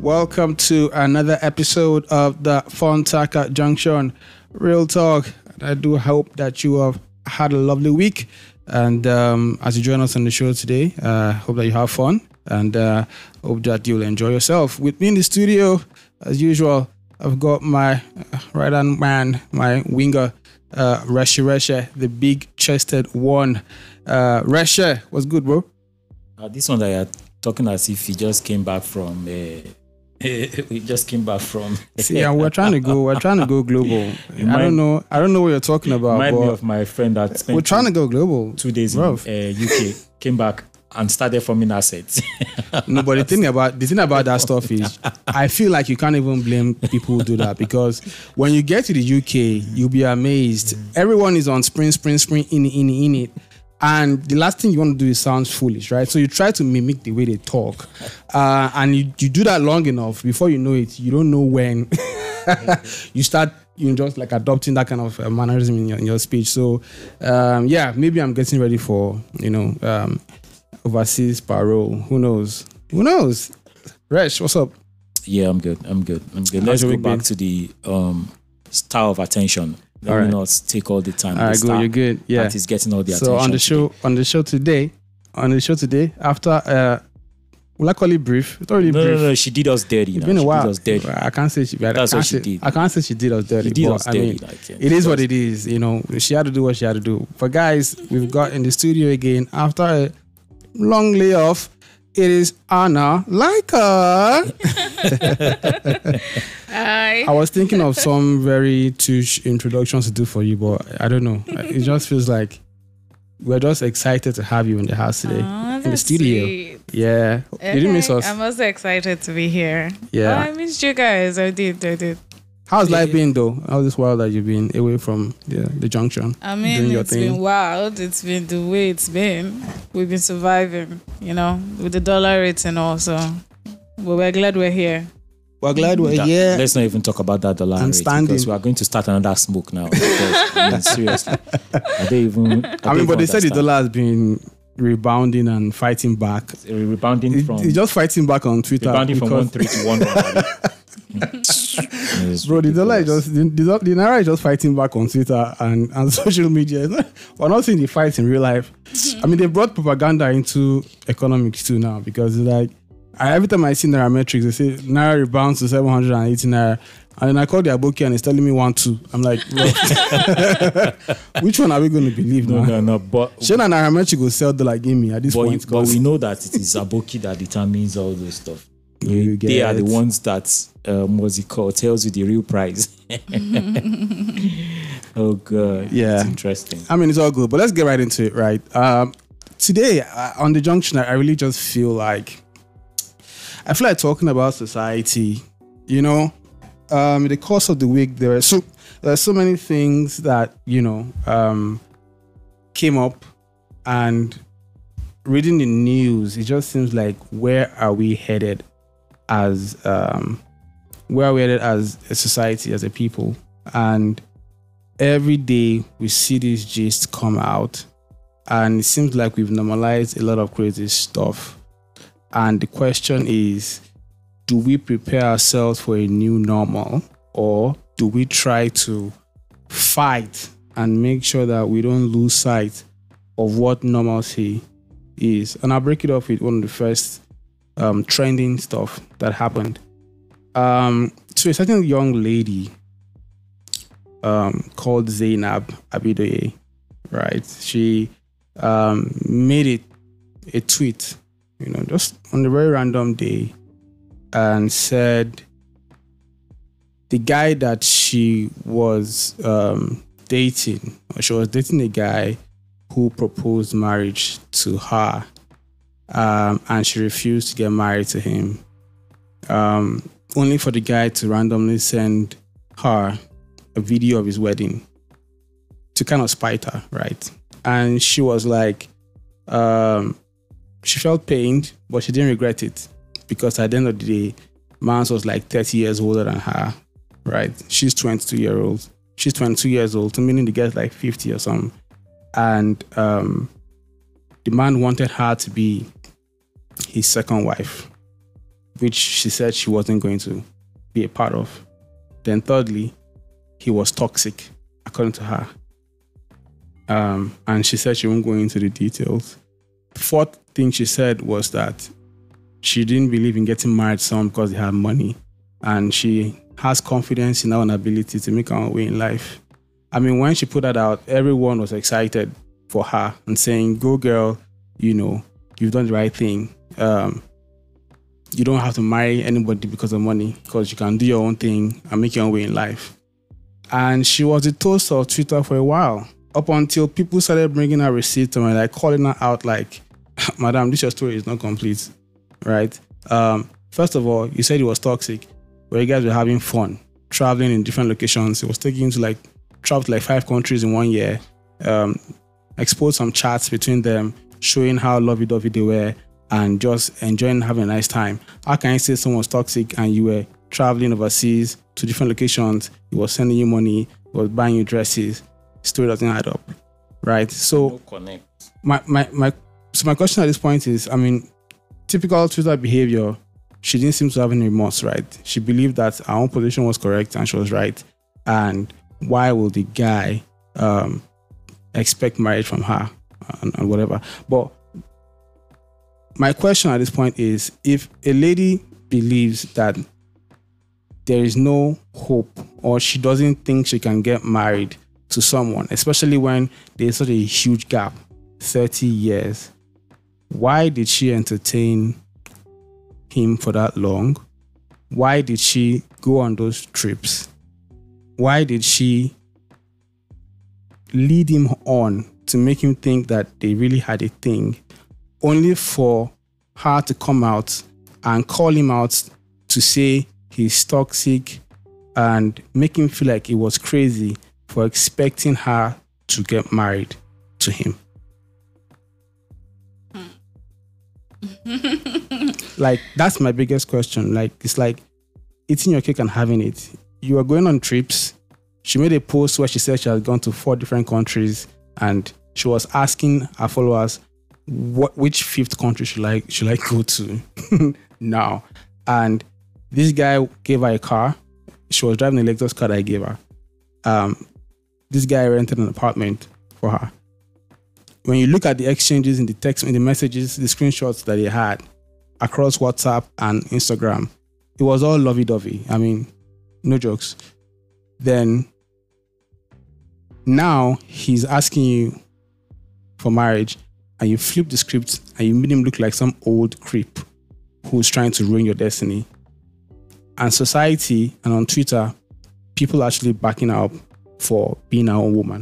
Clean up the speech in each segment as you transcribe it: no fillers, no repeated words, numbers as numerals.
Welcome to another episode of the Fontaka Junction Real Talk. I do hope that you have had a lovely week, and as you join us on the show today, hope that you have fun, and hope that you'll enjoy yourself. With me in the studio, as usual, I've got my right-hand man, my winger, Reshe, the big-chested one. Reshe, what's good, bro? This one that you're talking as if he just came back from. We just came back from. See, and we're trying to go global. I don't know what you're talking about. Remind me of my friend that spent. We're trying to go global. 2 days in UK, came back and started forming assets. No, but the thing about that stuff is, I feel like you can't even blame people who do that, because when you get to the UK, you'll be amazed. Everyone is on sprint, in it. And the last thing you want to do is sound foolish, right? So you try to mimic the way they talk. And you do that long enough, before you know it, you don't know when you start, just like adopting that kind of mannerism in your speech. So, maybe I'm getting ready for, overseas parole. Who knows? Resh, what's up? Yeah, I'm good. Let's go back to the star of attention. Let me not take all the time. All right, good. You're good. Yeah, that is getting all the attention. So on the show today, after will I call it brief? It's already brief. No. She did us dirty. It's been a while. Did us dirty. I can't say she. That's what she did. I can't say she did us dirty. She did us dirty. It is what it is. She had to do what she had to do. But guys, we've got in the studio again after a long layoff. It is Anna Laika. Hi. I was thinking of some very touche introductions to do for you, but I don't know. It just feels like we're just excited to have you in the house today, in the studio. Sweet. Yeah. Okay. You didn't miss us. I'm also excited to be here. Yeah. I missed you guys. I did. How's life been though? How's this while that you've been away from the junction? I mean, it's been wild. It's been the way it's been. We've been surviving, with the dollar rates and all. So we're glad we're here. We're glad we're here. Let's not even talk about that dollar rate, because we are going to start another smoke now. Because, seriously. But they said the dollar has been rebounding and fighting back. It's just fighting back on Twitter. Rebounding from 1.3 to 1. Bro, the dollar is just the naira is just fighting back on Twitter and social media. We're not seeing the fights in real life. I mean, they brought propaganda into economics too now, because it's like every time I see nairametrics, they say naira rebounds to 780 naira, and then I call the aboki and it's telling me 1-2. I'm like, which one are we going to believe now? No. But Shana nairametrics will sell dollar give me at this point. But we know that it is aboki that determines all those stuff. They are the ones that tells you the real price. Oh god, yeah, it's interesting. I mean, it's all good, but let's get right into it. Right, today on the junction, I really just feel like talking about society. In the course of the week, there are so many things that came up, and reading the news, it just seems like where are we headed as a society, as a people? And every day we see these gists come out, and it seems like we've normalized a lot of crazy stuff. And the question is, do we prepare ourselves for a new normal, or do we try to fight and make sure that we don't lose sight of what normalcy is? And I'll break it off with one of the first trending stuff that happened. So a certain young lady called Zainab Abidoye, right? She made a tweet, just on a very random day, and said the guy that she was dating, or she was dating a guy who proposed marriage to her, and she refused to get married to him, only for the guy to randomly send her a video of his wedding to kind of spite her, right? And she was like, she felt pained, but she didn't regret it, because at the end of the day, Mans was like 30 years older than her, right? She's 22 years old, meaning the guy's like 50 or something. And the man wanted her to be his second wife. which she said she wasn't going to be a part of. Then thirdly, he was toxic, according to her. And she said she won't go into the details. The fourth thing she said was that she didn't believe in getting married to someone because they had money. And she has confidence in her own ability to make her own way in life. I mean, when she put that out, everyone was excited for her and saying, go girl, you've done the right thing. You don't have to marry anybody because of money, because you can do your own thing and make your own way in life. And she was the toast of Twitter for a while, up until people started bringing her receipts and like calling her out like, madam, your story is not complete, right? First of all, you said it was toxic, where you guys were having fun, traveling in different locations. It was taking you to travel to 5 countries in 1 year, exposed some chats between them, showing how lovey-dovey they were, and just enjoying having a nice time. How can I say someone was toxic and you were traveling overseas to different locations, he was sending you money, he was buying you dresses? Story doesn't add up, right? So no connect. My question at this point is, I mean, typical Twitter behavior, she didn't seem to have any remorse, right? She believed that her own position was correct and she was right. And why will the guy expect marriage from her and whatever? But my question at this point is, if a lady believes that there is no hope, or she doesn't think she can get married to someone, especially when there's such a huge gap, 30 years, why did she entertain him for that long? Why did she go on those trips? Why did she lead him on to make him think that they really had a thing, only for her to come out and call him out to say he's toxic and make him feel like it was crazy for expecting her to get married to him? That's my biggest question. It's like eating your cake and having it. You are going on trips. She made a post where she said she had gone to 4 different countries, and she was asking her followers, which 5th country should I go to now? And this guy gave her a car. She was driving a Lexus car that I gave her. This guy rented an apartment for her. When you look at the exchanges in the text, in the messages, the screenshots that he had across WhatsApp and Instagram, it was all lovey-dovey. I mean, no jokes. Then now he's asking you for marriage, and you flip the script and you made him look like some old creep who's trying to ruin your destiny. And society and on Twitter, people actually backing her up for being her own woman.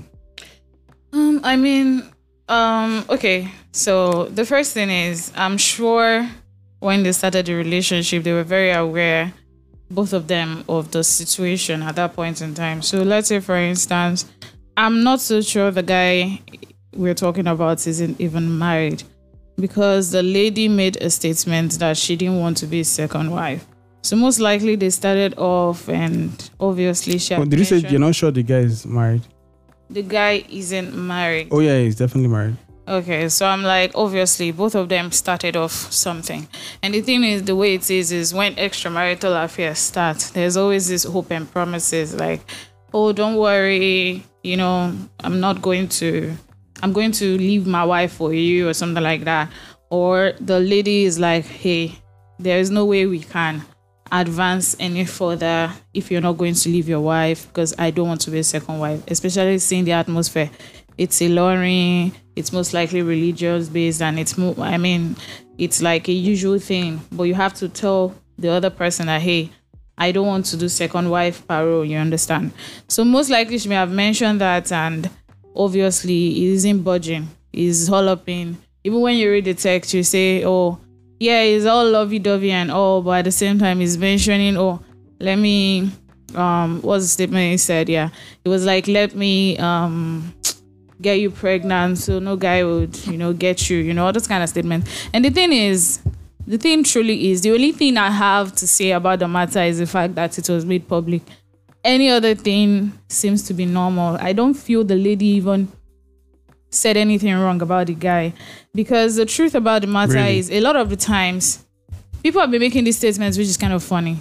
Okay. So the first thing is, I'm sure when they started the relationship, they were very aware, both of them, of the situation at that point in time. So let's say, for instance, I'm not so sure the guy we're talking about isn't even married, because the lady made a statement that she didn't want to be a second wife. So most likely they started off, and obviously she had did you say you're not sure the guy is married? The guy isn't married. Oh yeah, he's definitely married. Okay, so I'm like, obviously both of them started off something. And the thing is, the way it is when extramarital affairs start, there's always this hope and promises like, oh, don't worry, I'm going to leave my wife for you or something like that. Or the lady is like, hey, there is no way we can advance any further if you're not going to leave your wife, because I don't want to be a second wife, especially seeing the atmosphere. It's Ilorin, it's most likely religious based, and it's like a usual thing, but you have to tell the other person that, hey, I don't want to do second wife parole, you understand? So most likely she may have mentioned that, and obviously he isn't budging. He's all up in, even when you read the text, you say, oh, yeah, it's all lovey-dovey and all, but at the same time, he's mentioning, oh, let me, what's the statement he said? Yeah, it was like, let me get you pregnant so no guy would, get you, all those kind of statements. And the thing truly is, the only thing I have to say about the matter is the fact that it was made public. Any other thing seems to be normal. I don't feel the lady even said anything wrong about the guy, because the truth about the matter is, a lot of the times people have been making these statements, which is kind of funny.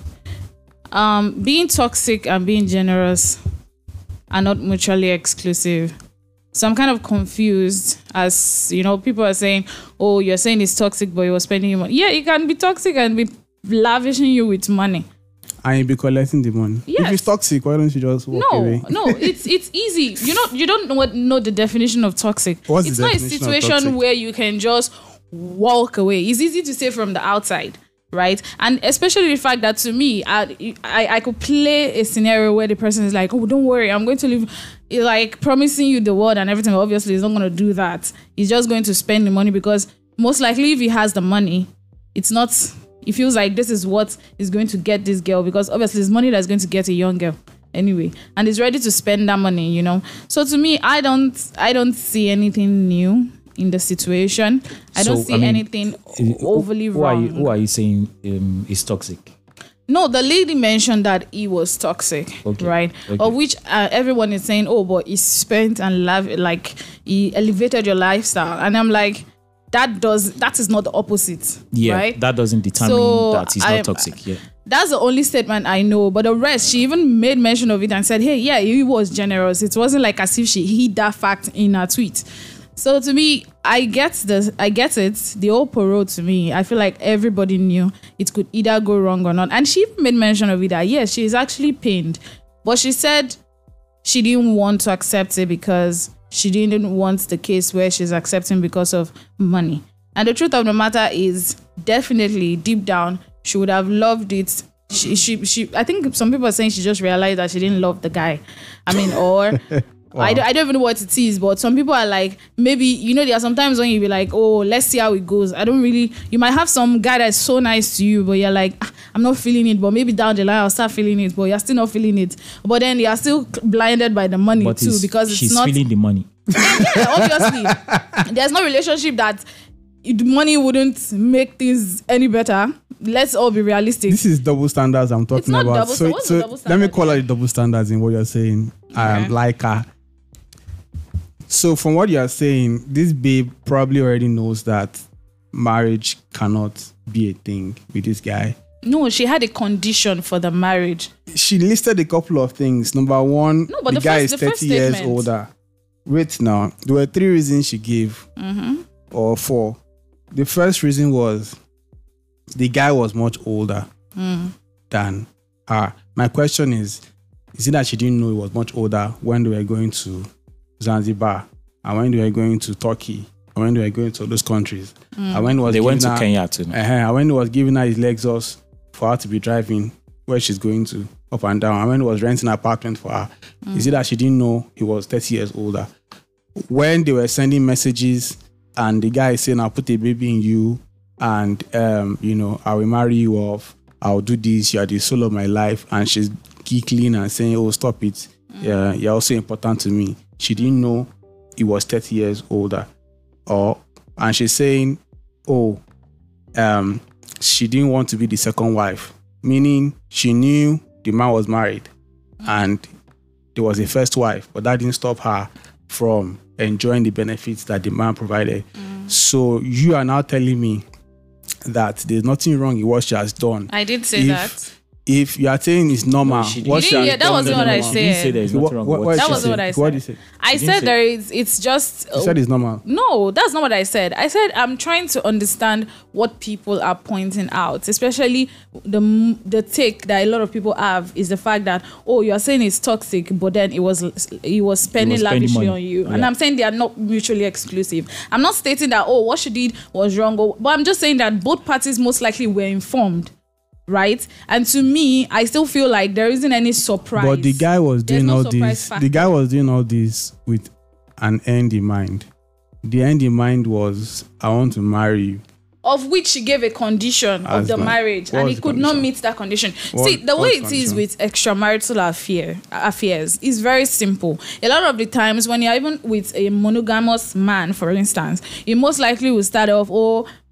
Being toxic and being generous are not mutually exclusive. So I'm kind of confused, as you know, people are saying, oh, you're saying it's toxic, but you're spending your money. Yeah, it can be toxic and be lavishing you with money. And you be collecting the money. Yes. If it's toxic, why don't you just walk away? No, it's easy. You don't know the definition of toxic. What's it's the not a definition of situation toxic? where you can just walk away. It's easy to say from the outside, right? And especially the fact that, to me, I could play a scenario where the person is like, oh, don't worry, I'm going to leave, like promising you the world and everything. Obviously, he's not going to do that. He's just going to spend the money, because most likely if he has the money, it's not, he feels like this is what is going to get this girl, because obviously it's money that's going to get a young girl anyway, and he's ready to spend that money, you know. So to me, I don't see anything new in the situation. I don't see anything overly wrong. Who are you saying is toxic? No, the lady mentioned that he was toxic, right? Okay. Of which everyone is saying, oh, but he spent and like he elevated your lifestyle, and I'm like, that is not the opposite, yeah, right? That doesn't determine that he's not toxic. Yeah, that's the only statement I know. But the rest, she even made mention of it and said, hey, yeah, he was generous. It wasn't like as if she hid that fact in her tweet. So to me, I get it. The whole parole, to me, I feel like everybody knew it could either go wrong or not. And she even made mention of it that, yes, she is actually pained. But she said she didn't want to accept it because she didn't want the case where she's accepting because of money. And the truth of the matter is, definitely, deep down, she would have loved it. She I think some people are saying she just realized that she didn't love the guy. I mean, or... Wow. I don't even know what it is, but some people are like, maybe, you know, there are sometimes when you be like, oh, let's see how it goes. You might have some guy that's so nice to you, but you're like, I'm not feeling it, but maybe down the line I'll start feeling it, but you're still not feeling it. But then you're still blinded by the money, but too, because she's feeling the money. Yeah, obviously. There's no relationship that money wouldn't make things any better. Let's all be realistic. This is double standards I'm talking about. So let me call out the double standards in what you're saying. Okay. So from what you're saying, this babe probably already knows that marriage cannot be a thing with this guy. No, she had a condition for the marriage. She listed a couple of things. Number one, the guy is 30 years older. Wait now. There were 3 reasons she gave. Or 4. The first reason was the guy was much older than her. My question is it that she didn't know he was much older when they were going to Zanzibar, and when they were going to Turkey, and when they were going to those countries, and when they went to Kenya too. And when he was giving her his Lexus for her to be driving where she's going to, up and down, and when he was renting an apartment for her, is it that she didn't know he was 30 years older? When they were sending messages, and the guy is saying, "I'll put a baby in you, and you know, I will marry you off. I'll do this. You are the soul of my life," and she's giggling and saying, "Oh, stop it. Yeah, you're also important to me." She didn't know he was 30 years older. And she's saying, she didn't want to be the second wife, meaning she knew the man was married and there was a first wife, but that didn't stop her from enjoying the benefits that the man provided. So you are now telling me that there's nothing wrong in what she has done. I did say that. If you are saying it's normal, that wasn't what I said. You didn't say there's nothing wrong with what that wasn't what I said. What did you say? I said it's just... You said it's normal. No, that's not what I said. I said I'm trying to understand what people are pointing out, especially the take that a lot of people have is the fact that, oh, you're saying it's toxic, but then he was spending lavishly on you. Yeah. And I'm saying they are not mutually exclusive. I'm not stating that, oh, what she did was wrong, but I'm just saying that both parties most likely were informed. Right? And to me, I still feel like there isn't any surprise. But the guy was doing all this. The guy was doing all this with an end in mind. The end in mind was, I want to marry you. Of which she gave a condition of the marriage, and he could not meet that condition. See, the way it is with extramarital affairs is very simple. A lot of the times when you're even with a monogamous man, for instance, you most likely will start off, oh,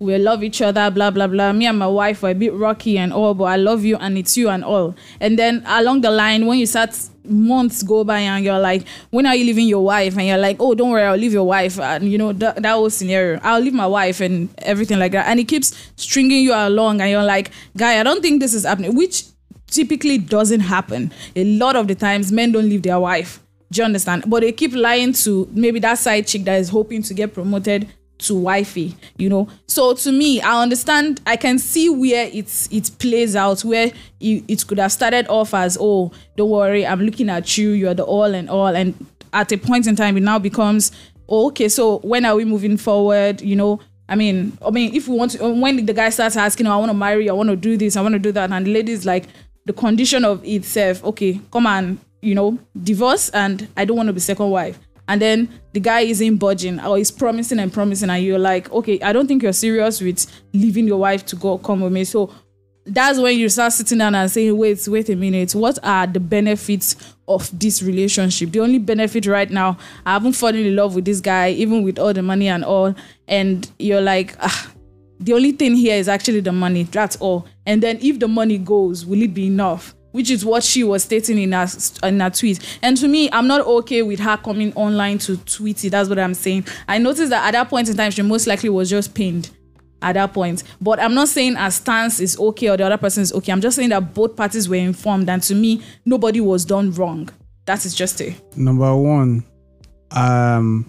we love each other, blah, blah, blah. Me and my wife were a bit rocky and all, but I love you and it's you and all. And then along the line, when you start, months go by and you're like, when are you leaving your wife? And you're like, oh, don't worry, I'll leave your wife. And you know, that whole scenario, I'll leave my wife and everything like that. And it keeps stringing you along and you're like, guy, I don't think this is happening, which typically doesn't happen. A lot of the times, men don't leave their wife. Do you understand? But they keep lying to maybe that side chick that is hoping to get promoted to wifey, you know. So to me, I understand, I can see where it plays out, where it could have started off as, oh, don't worry, I'm looking at you, you're the all and all, and at a point in time it now becomes, oh, okay, so when are we moving forward, you know. I mean if we want to, when the guy starts asking, oh, I want to marry you, I want to do this, I want to do that, and the lady's like, the condition of itself, okay, come on, you know, divorce, and I don't want to be second wife. And then the guy isn't budging or he's promising and promising, and you're like, okay, I don't think you're serious with leaving your wife to go come with me. So that's when you start sitting down and saying, wait a minute, what are the benefits of this relationship? The only benefit right now, I haven't fallen in love with this guy, even with all the money and all. And you're like, the only thing here is actually the money, that's all. And then if the money goes, will it be enough? Which is what she was stating in her tweet. And to me, I'm not okay with her coming online to tweet it. That's what I'm saying. I noticed that at that point in time, she most likely was just pained at that point. But I'm not saying her stance is okay or the other person is okay. I'm just saying that both parties were informed. And to me, nobody was done wrong. That is just it. Number one, and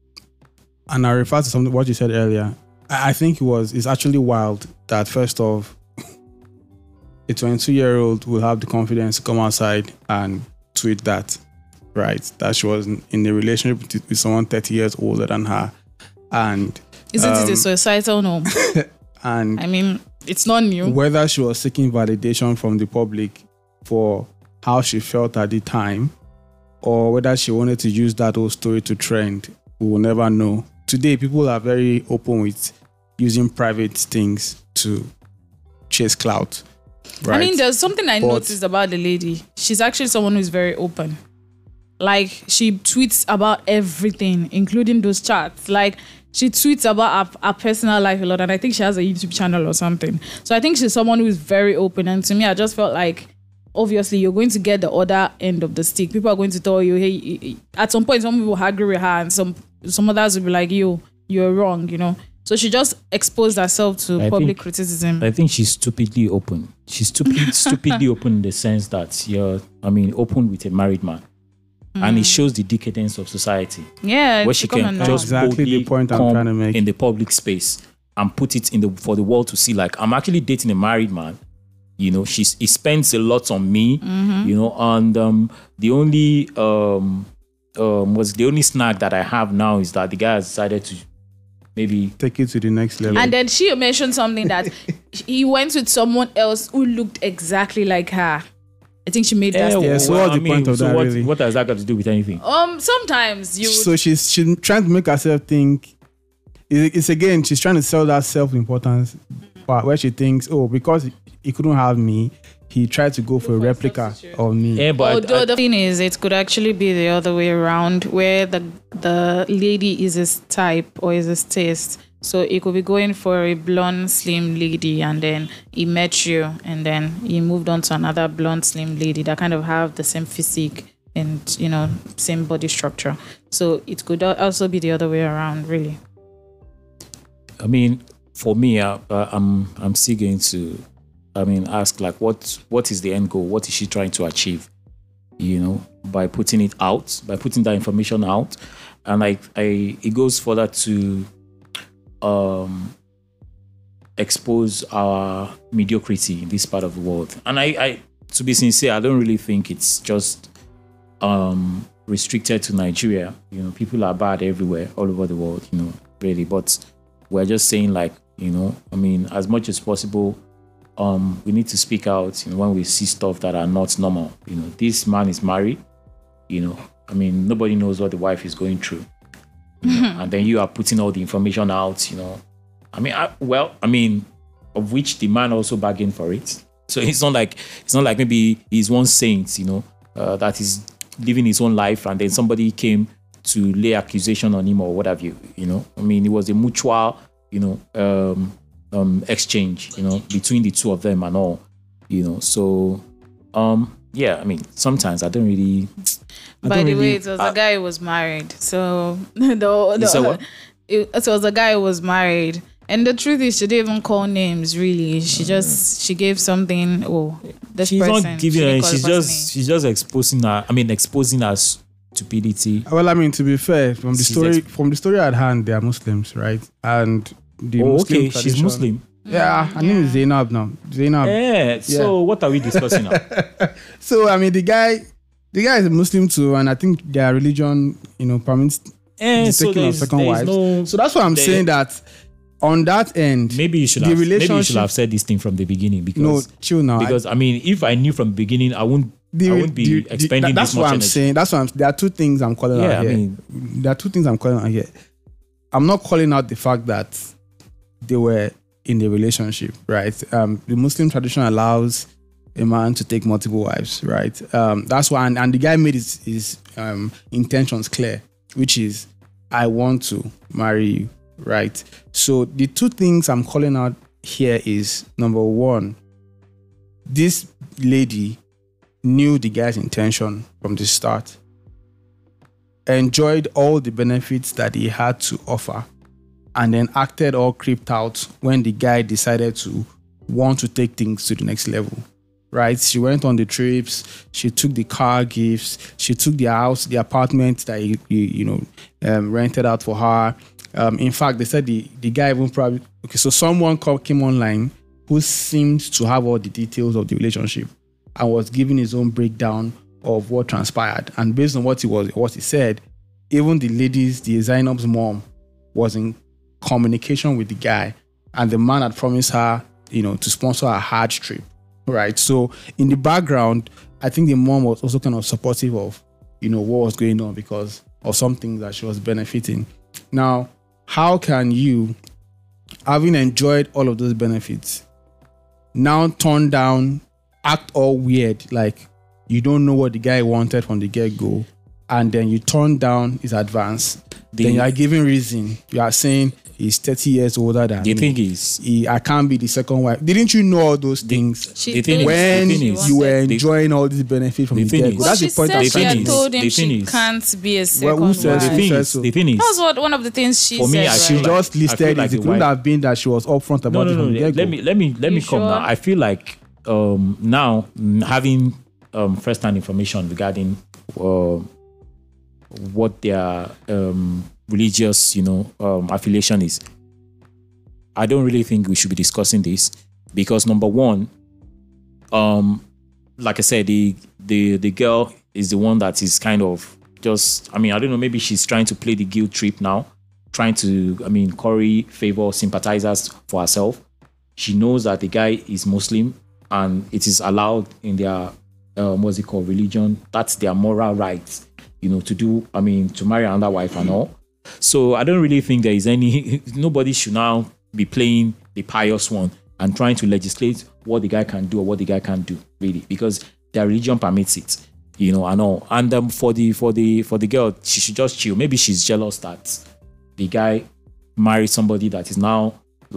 I refer to something what you said earlier. I think it's actually wild that first off, a 22-year-old will have the confidence to come outside and tweet that, right? That she was in a relationship with someone 30 years older than her. And isn't it a societal norm? And I mean, it's not new. Whether she was seeking validation from the public for how she felt at the time, or whether she wanted to use that whole story to trend, we will never know. Today, people are very open with using private things to chase clout. Right. I mean, there's something I noticed about the lady. She's actually someone who's very open. Like, she tweets about everything, including those chats. Like, she tweets about her personal life a lot, and I think she has a YouTube channel or something. So I think she's someone who is very open. And to me, I just felt like, obviously, you're going to get the other end of the stick. People are going to tell you, hey, at some point, some people will agree with her, and some others will be like, you're wrong, you know. So she just exposed herself to public criticism. I think she's stupidly open. She's stupidly open in the sense that open with a married man. And it shows the decadence of society. Yeah, where she can just exactly the point I'm trying to make in the public space and put it for the world to see. Like, I'm actually dating a married man. You know, he spends a lot on me. You know, and the only snag that I have now is that the guy has decided to maybe take it to the next level. And then she mentioned something that he went with someone else who looked exactly like her. I think she made that. Yeah, so what's the point of that, really? What has that got to do with anything? Sometimes you. So she's trying to make herself think. It's again, she's trying to sell that self-importance part where she thinks, oh, because he couldn't have me, he tried to go for a replica of me. Yeah, but although the thing is, it could actually be the other way around, where the lady is his type or is his taste. So he could be going for a blonde, slim lady, and then he met you, and then he moved on to another blonde, slim lady that kind of have the same physique and, you know, same body structure. So it could also be the other way around, really. I mean, for me, I'm still going to, ask, like, what is the end goal? What is she trying to achieve? You know, by putting it out, by putting that information out, and it goes further to expose our mediocrity in this part of the world. And I to be sincere, I don't really think it's just restricted to Nigeria. You know, people are bad everywhere, all over the world, you know, really. But we're just saying, like, you know, as much as possible, we need to speak out, you know, when we see stuff that are not normal. You know, this man is married, you know, nobody knows what the wife is going through. You know, and then you are putting all the information out, you know. Of which the man also bargained for it. So it's not like maybe he's one saint, you know, that is living his own life, and then somebody came to lay accusation on him or what have you, you know. It was a mutual exchange, between the two of them and all, So, yeah, I mean, sometimes I don't really. By the way, it was a guy who was married. So what? It was a guy who was married. And the truth is, she didn't even call names. Really, she gave something. Oh, this She's person. not giving. She didn't call the person name. She's just exposing her. I mean, exposing her stupidity. Well, I mean, to be fair, from the story at hand, they are Muslims, right? And the Muslim okay, she's Muslim. Yeah, her name is Zainab now. Zainab. Yeah. So what are we discussing now? So I mean, the guy is a Muslim too, and I think their religion, permits the So taking of second wives. So that's why I'm saying that on that end, maybe you should have said this thing from the beginning, because no, chill now. Because I mean, if I knew from the beginning, I wouldn't be expending that's this much what I'm energy. saying. That's what there are two things I'm calling out here. There are two things I'm calling out here. I'm not calling out the fact that they were in a relationship, right? The Muslim tradition allows a man to take multiple wives, right? That's why, and the guy made his intentions clear, which is, I want to marry you, right? So the two things I'm calling out here is, number one, this lady knew the guy's intention from the start, enjoyed all the benefits that he had to offer, and then acted all creeped out when the guy decided to want to take things to the next level, right? She went on the trips, she took the car gifts, she took the house, the apartment that he rented out for her. In fact, they said the guy even probably... Okay, so someone came online who seemed to have all the details of the relationship and was giving his own breakdown of what transpired. And based on what he said, even the Zainab's mom was in communication with the guy, and the man had promised her, to sponsor a Hajj trip, right? So in the background, I think the mom was also kind of supportive of, what was going on because of something that she was benefiting. Now, how can you, having enjoyed all of those benefits, now turn down, act all weird, like you don't know what the guy wanted from the get-go, and then you turn down his advance? Then you are giving reason. You are saying he's 30 years older than me. The thing is, I can't be the second wife. Didn't you know all those things when you were enjoying all these benefits from the get-go? That's the point I'm she saying. had told him she can't be a second who said wife. The thing is, That's one of the things she for me, said. She right? just listed it. It couldn't have been that she was upfront about it from the get-go. Let me come sure? now. I feel like now having first-hand information regarding what their religious, affiliation is. I don't really think we should be discussing this because, number one, like I said, the girl is the one that is kind of just, I don't know, maybe she's trying to play the guilt trip now, trying to, curry favor sympathizers for herself. She knows that the guy is Muslim and it is allowed in their, religion. That's their moral right, to do, to marry another wife and all. So I don't really think there is nobody should now be playing the pious one and trying to legislate what the guy can do or what the guy can't do, really, because their religion permits it, and all. And for the girl, she should just chill. Maybe she's jealous that the guy married somebody that is now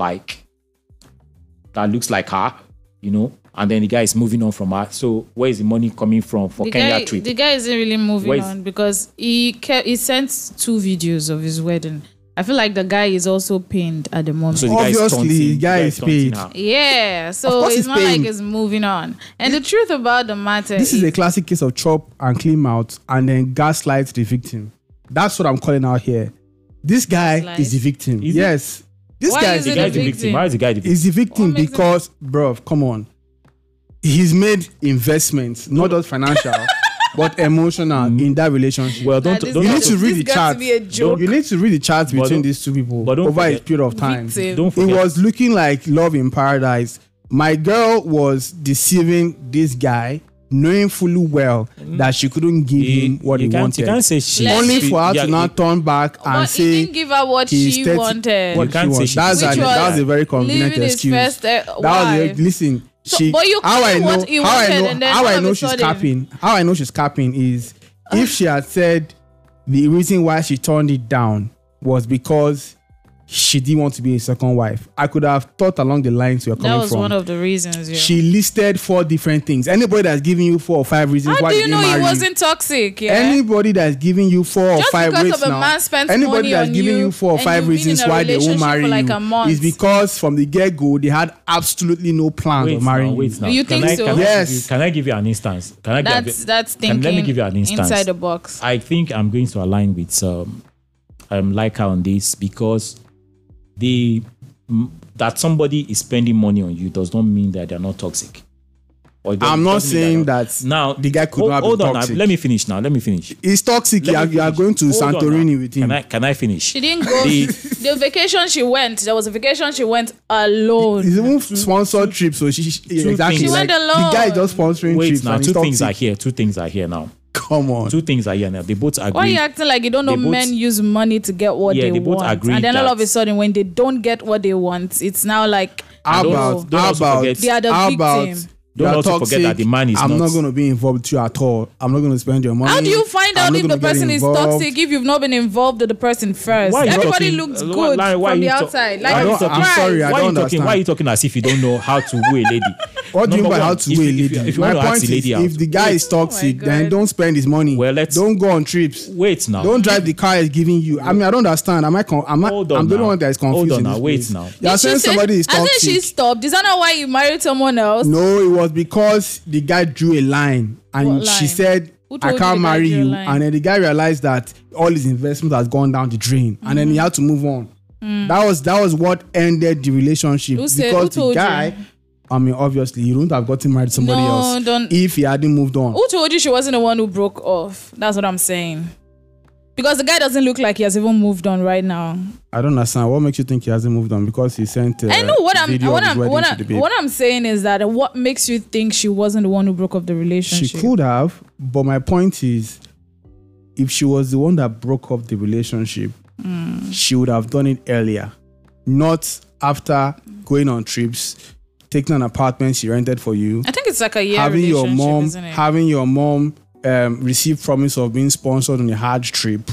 that looks like her, and then the guy is moving on from her. So where is the money coming from for Kenya trip? The guy isn't really moving on because he sent 2 videos of his wedding. I feel like the guy is also pained at the moment. So the Obviously, guy is paid. Yeah, so it's not like he's moving on. And the truth about the matter this is a classic case of chop and clean mouth and then gaslight the victim. That's what I'm calling out here. This guy is the victim. Yes. This Why guy is is it the victim? Why is the guy the victim? He's the victim because, bro, come on. He's made investments, not just financial, but emotional in that relationship. Well, you need to read the chart. You need to read the chart between these two people over a period of time. Don't forget. It was looking like love in paradise. My girl was deceiving this guy, knowing fully well that she couldn't give him what he wanted. You can't say she. Only for her to now turn back and say he didn't give her what she wanted. You can't say she. That's a very convenient excuse. Listen. How I know she's capping is if she had said the reason why she turned it down was because she didn't want to be a second wife. I could have thought along the lines you're coming That was from. one of the reasons. Yeah. She listed 4 different things. Anybody that's giving you 4 or 5 reasons How why do they you didn't know he marry wasn't toxic? Yeah. Anybody that's giving you 4 or Just 5 because ways of a now, man spends anybody money that's on giving you you 4 or and 5 you've been in reasons a why they won't relationship marry for like you a month. is because from the get-go they had absolutely no plans of marrying you. Wait now. You think so? Yes. Can I give you an instance? That's thinking let me give you an instance. inside the box. I think I'm going to align with Laika on this because that somebody is spending money on you does not mean that they're not toxic. I'm not saying that now the guy could not be hold on. toxic. Let me finish now. It's toxic. You are going to Hold on Santorini now. with him. Can I finish? She didn't go. The vacation she went, there was a vacation she went alone. He's even sponsored trips, so she exactly things. She went alone. The guy is just sponsoring Wait trips. now. and Two he's things are toxic. here. Two things are here now. Come on. Two things are here now. They both agree. Why are you acting like you don't know They both- men use money to get what Yeah, they they both want? agree And then all that- of a sudden, when they don't get what they want, it's now like, How don't- about don't also forget- They are the how victim. about Don't you are also forget that the man is I'm not- not going to be involved with you at all. I'm not going to spend your money. how do you find I'm out not if the gonna get person is involved. toxic if you've not been involved with the person first? Why are you Everybody talking- looks why- good why are from you the talk- outside. why Like, are you I'm talking- surprised. I'm sorry, I Why are don't you talking? understand. Why are you talking as if you don't know how to woo a lady? What do you mean by Number how one, to woo a lady? if you My want to point ask is, the lady out, if the guy is toxic, God. then don't spend his money. Well, don't go on trips. wait now. Don't drive the car he's giving you. I mean, I don't understand. I'm Hold on the now. one that is confused. Hold on in now. this Wait place. now. You are Did she saying say- somebody is Hasn't she toxic. stopped? Is that not why you married someone else? No, it was because the guy drew a line and What she line? said, Who I told you can't the guy marry drew a you. line? And then the guy realized that all his investment has gone down the drain. And then he had to move on. That was what ended the relationship. Who said- because who the told guy, you? I mean, obviously, he wouldn't have gotten married to somebody No, else don't- if he hadn't moved on. Who told you she wasn't the one who broke off? That's what I'm saying. Because the guy doesn't look like he has even moved on right now. I don't understand. What makes you think he hasn't moved on? Because he sent I know what I'm video what of his I'm wedding what, to I'm the babe. what I'm saying is that what makes you think she wasn't the one who broke up the She relationship? could have, but my point is, if she was the one that broke up the relationship, she would have done it earlier, not after going on trips, taking an apartment she rented for you, I think it's like a year having your relationship, mom, isn't it? receive promise of being sponsored on a Hajj trip,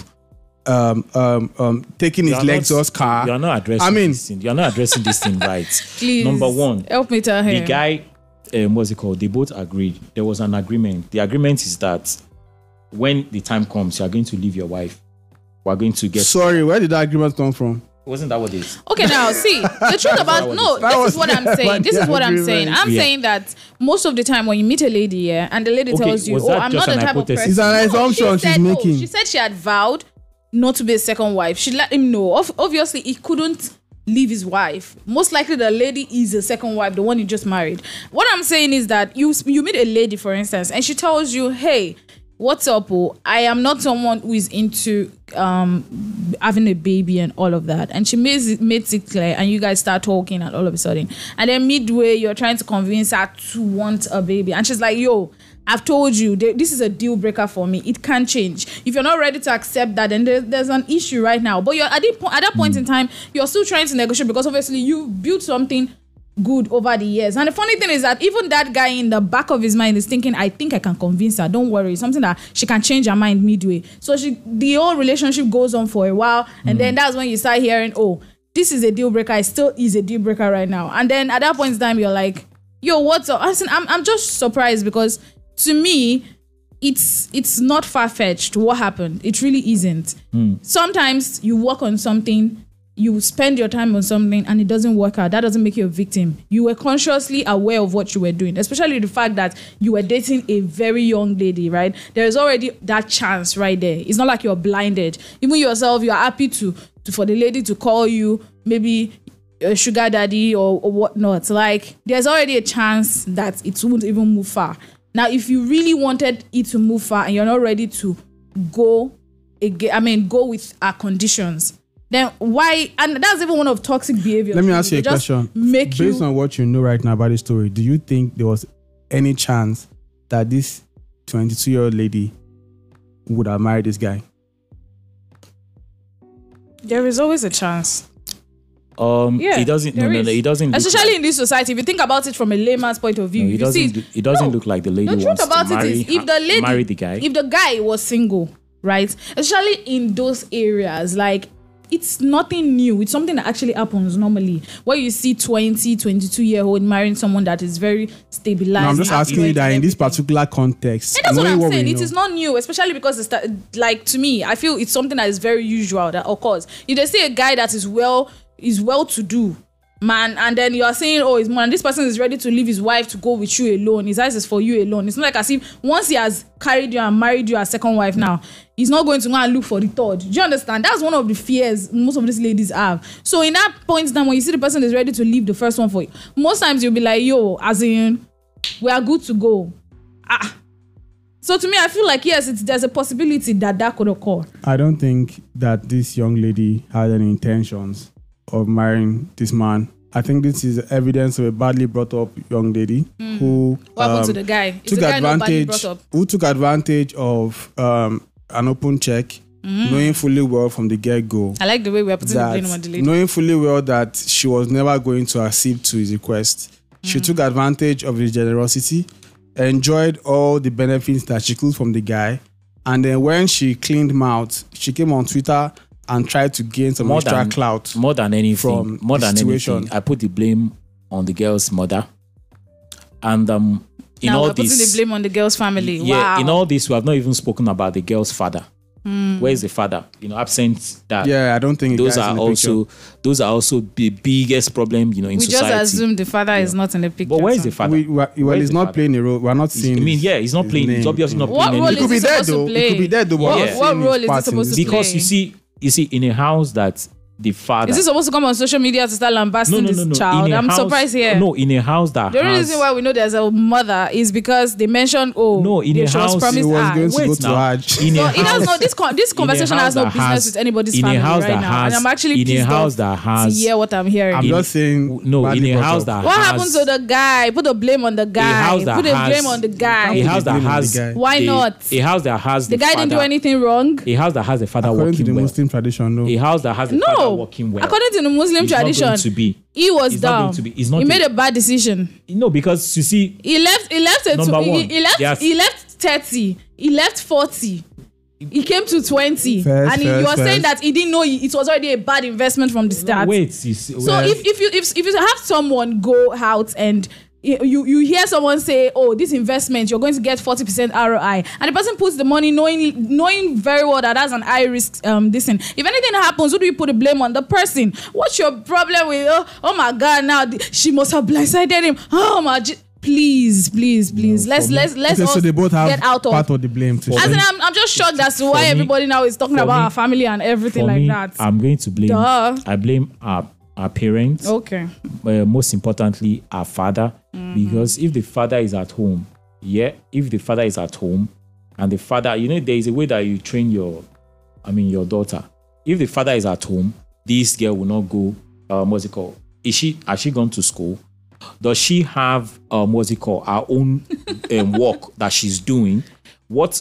taking his Lexus car. You're not addressing. I mean- this thing. You're not addressing this thing right. Please Number one, help me tell him. the guy, what's it called? They both agreed. There was an agreement. The agreement is that when the time comes, you are going to leave your wife. We're going to get. Sorry, where did that agreement come from? Wasn't that what it is? Okay, now see the truth about no. That This was is what I'm saying. This is what I'm saying. I'm Yeah. saying that most of the time when you meet a lady, yeah, and the lady Okay, tells you, was "Oh, that I'm just not the an type of hypothesis? person." It's an No, assumption she she's said, no. making. She said she had vowed not to be a second wife. She let him know. Obviously, he couldn't leave his wife. Most likely, the lady is a second wife, the one you just married. What I'm saying is that you meet a lady, for instance, and she tells you, "Hey, what's up? Oh, I am not someone who is into having a baby and all of that." And she makes it clear, and you guys start talking, and all of a sudden, and then midway, you're trying to convince her to want a baby, and she's like, "Yo, I've told you this is a deal breaker for me. It can't change. If you're not ready to accept that, then there's an issue right now. But you're at that point in time, you're still trying to negotiate because obviously you've built something good over the years. And the funny thing is that even that guy in the back of his mind is thinking, I think I can convince her. Don't worry. It's something that she can change her mind midway. So the whole relationship goes on for a while. And then that's when you start hearing, oh, this is a deal breaker. It still is a deal breaker right now. And then at that point in time, you're like, yo, what's up? I'm just surprised because to me, it's not far-fetched what happened. It really isn't. Sometimes you work on something, you spend your time on something and it doesn't work out. That doesn't make you a victim. You were consciously aware of what you were doing, especially the fact that you were dating a very young lady, right? There is already that chance right there. It's not like you're blinded. Even yourself, you're happy for the lady to call you, maybe a sugar daddy or whatnot. Like, there's already a chance that it won't even move far. Now, if you really wanted it to move far and you're not ready to go with our conditions, then why? And that's even one of toxic behavior. Let me ask you a They just question. Make Based you on what you know right now about the story, do you think there was any chance that this 22-year-old lady would have married this guy? There is always a chance. It doesn't. No, it doesn't. Especially in this society, if you think about it from a layman's point of view, it doesn't. It doesn't look like the lady the wants truth about to marry, it is, if the lady marry the guy. if the guy was single, right? Especially in those areas, like it's nothing new. It's something that actually happens normally. Where you see 20, 22-year-old marrying someone that is very stabilized. No, I'm just asking you that in this everything. particular context. And that's what knowing I'm saying. we It know. is not new, especially because it's like, to me, I feel it's something that is very usual that occurs. If they see a guy that is well to do, man, and then you are saying, oh, this person is ready to leave his wife to go with you alone. His eyes is for you alone. It's not like as if once he has carried you and married you as second wife now, he's not going to go and look for the third. Do you understand? That's one of the fears most of these ladies have. So in that point in time, when you see the person is ready to leave the first one for you, most times you'll be like, yo, as in, we are good to go. So to me, I feel like, yes, there's a possibility that could occur. I don't think that this young lady had any intentions of marrying this man. I think this is evidence of a badly brought up young lady who What happened to the guy? Is took the guy not badly advantage brought up? who took advantage of an open check, knowing fully well from the get-go I like the way we are putting the blame on the that lady. knowing fully well that she was never going to accede to his request. She took advantage of his generosity, enjoyed all the benefits that she could from the guy, and then when she cleaned mouth, she came on Twitter and tried to gain some extra clout. More than anything, from more the than situation. anything, I put the blame on the girl's mother. And in Now all we're putting this, the blame on the girl's family. yeah, Wow. in all this, we have not even spoken about the girl's father. Where is the father? Absent that. Yeah, I don't think the Those guy's are in the also picture. the biggest problem, in we society. just assume the father is not in the picture. But where is the so. father? Well, Where is he's the not father? playing a role. We're not seeing. I mean, his- yeah, he's not his playing. name. He's obviously not What playing. role It is could he be there supposed to though. play? It could be there though. but What- we're what seeing role his is he part in supposed this to thing. Because play? you see, in a house that the father. Is he supposed to come on social media to start lambasting this child? In a I'm house- surprised here. No, in a house that The only has, reason why we know there's a mother is because they mentioned, No, in a she was house- promised He was her. going to go Wait to now. Hajj. In So a it has house- no this conversation in a has no house that business has- with anybody's in a family house right that now, and has- I'm actually in a pissed house off that has- to hear what I'm hearing. I'm just saying. No, badly in a brought house up. that What has, happened to the guy? Put the blame on the guy. house that Put the has- blame on the guy. a house that blame on the has guy. Why the- not? A house that has The guy didn't do father- anything wrong. A house that has the father According to working the well. Muslim tradition, no. A house that has the father No, working well. according to the Muslim It's not tradition, going to be. he was It's not down. going to be. It's not He made going- a bad decision. No, because you see, He left. He left. Number one, He left. yes. He left 30. He left 40. He came to 20, First, and you are saying that he didn't know it was already a bad investment from the start. wait, you see, So if you have someone go out and you hear someone say, oh, this investment you're going to get 40% ROI, and the person puts the money knowing very well that that's an high risk this thing. If anything happens, who do you put the blame on? The person. What's your problem with oh my god, now she must have blindsided him. Oh my please let's Okay, all so they both have get out of. part of the blame. To As share. in, I'm just shocked as to why me- everybody now is talking for about me- our family and everything for like me, that. I'm going to blame. Duh. I blame our parents. Okay. Most importantly, our father, because if the father is at home, if the father is at home, and the father, there is a way that you train your daughter. If the father is at home, this girl will not go. What's it called? Has she gone to school? Does she have her own work that she's doing? What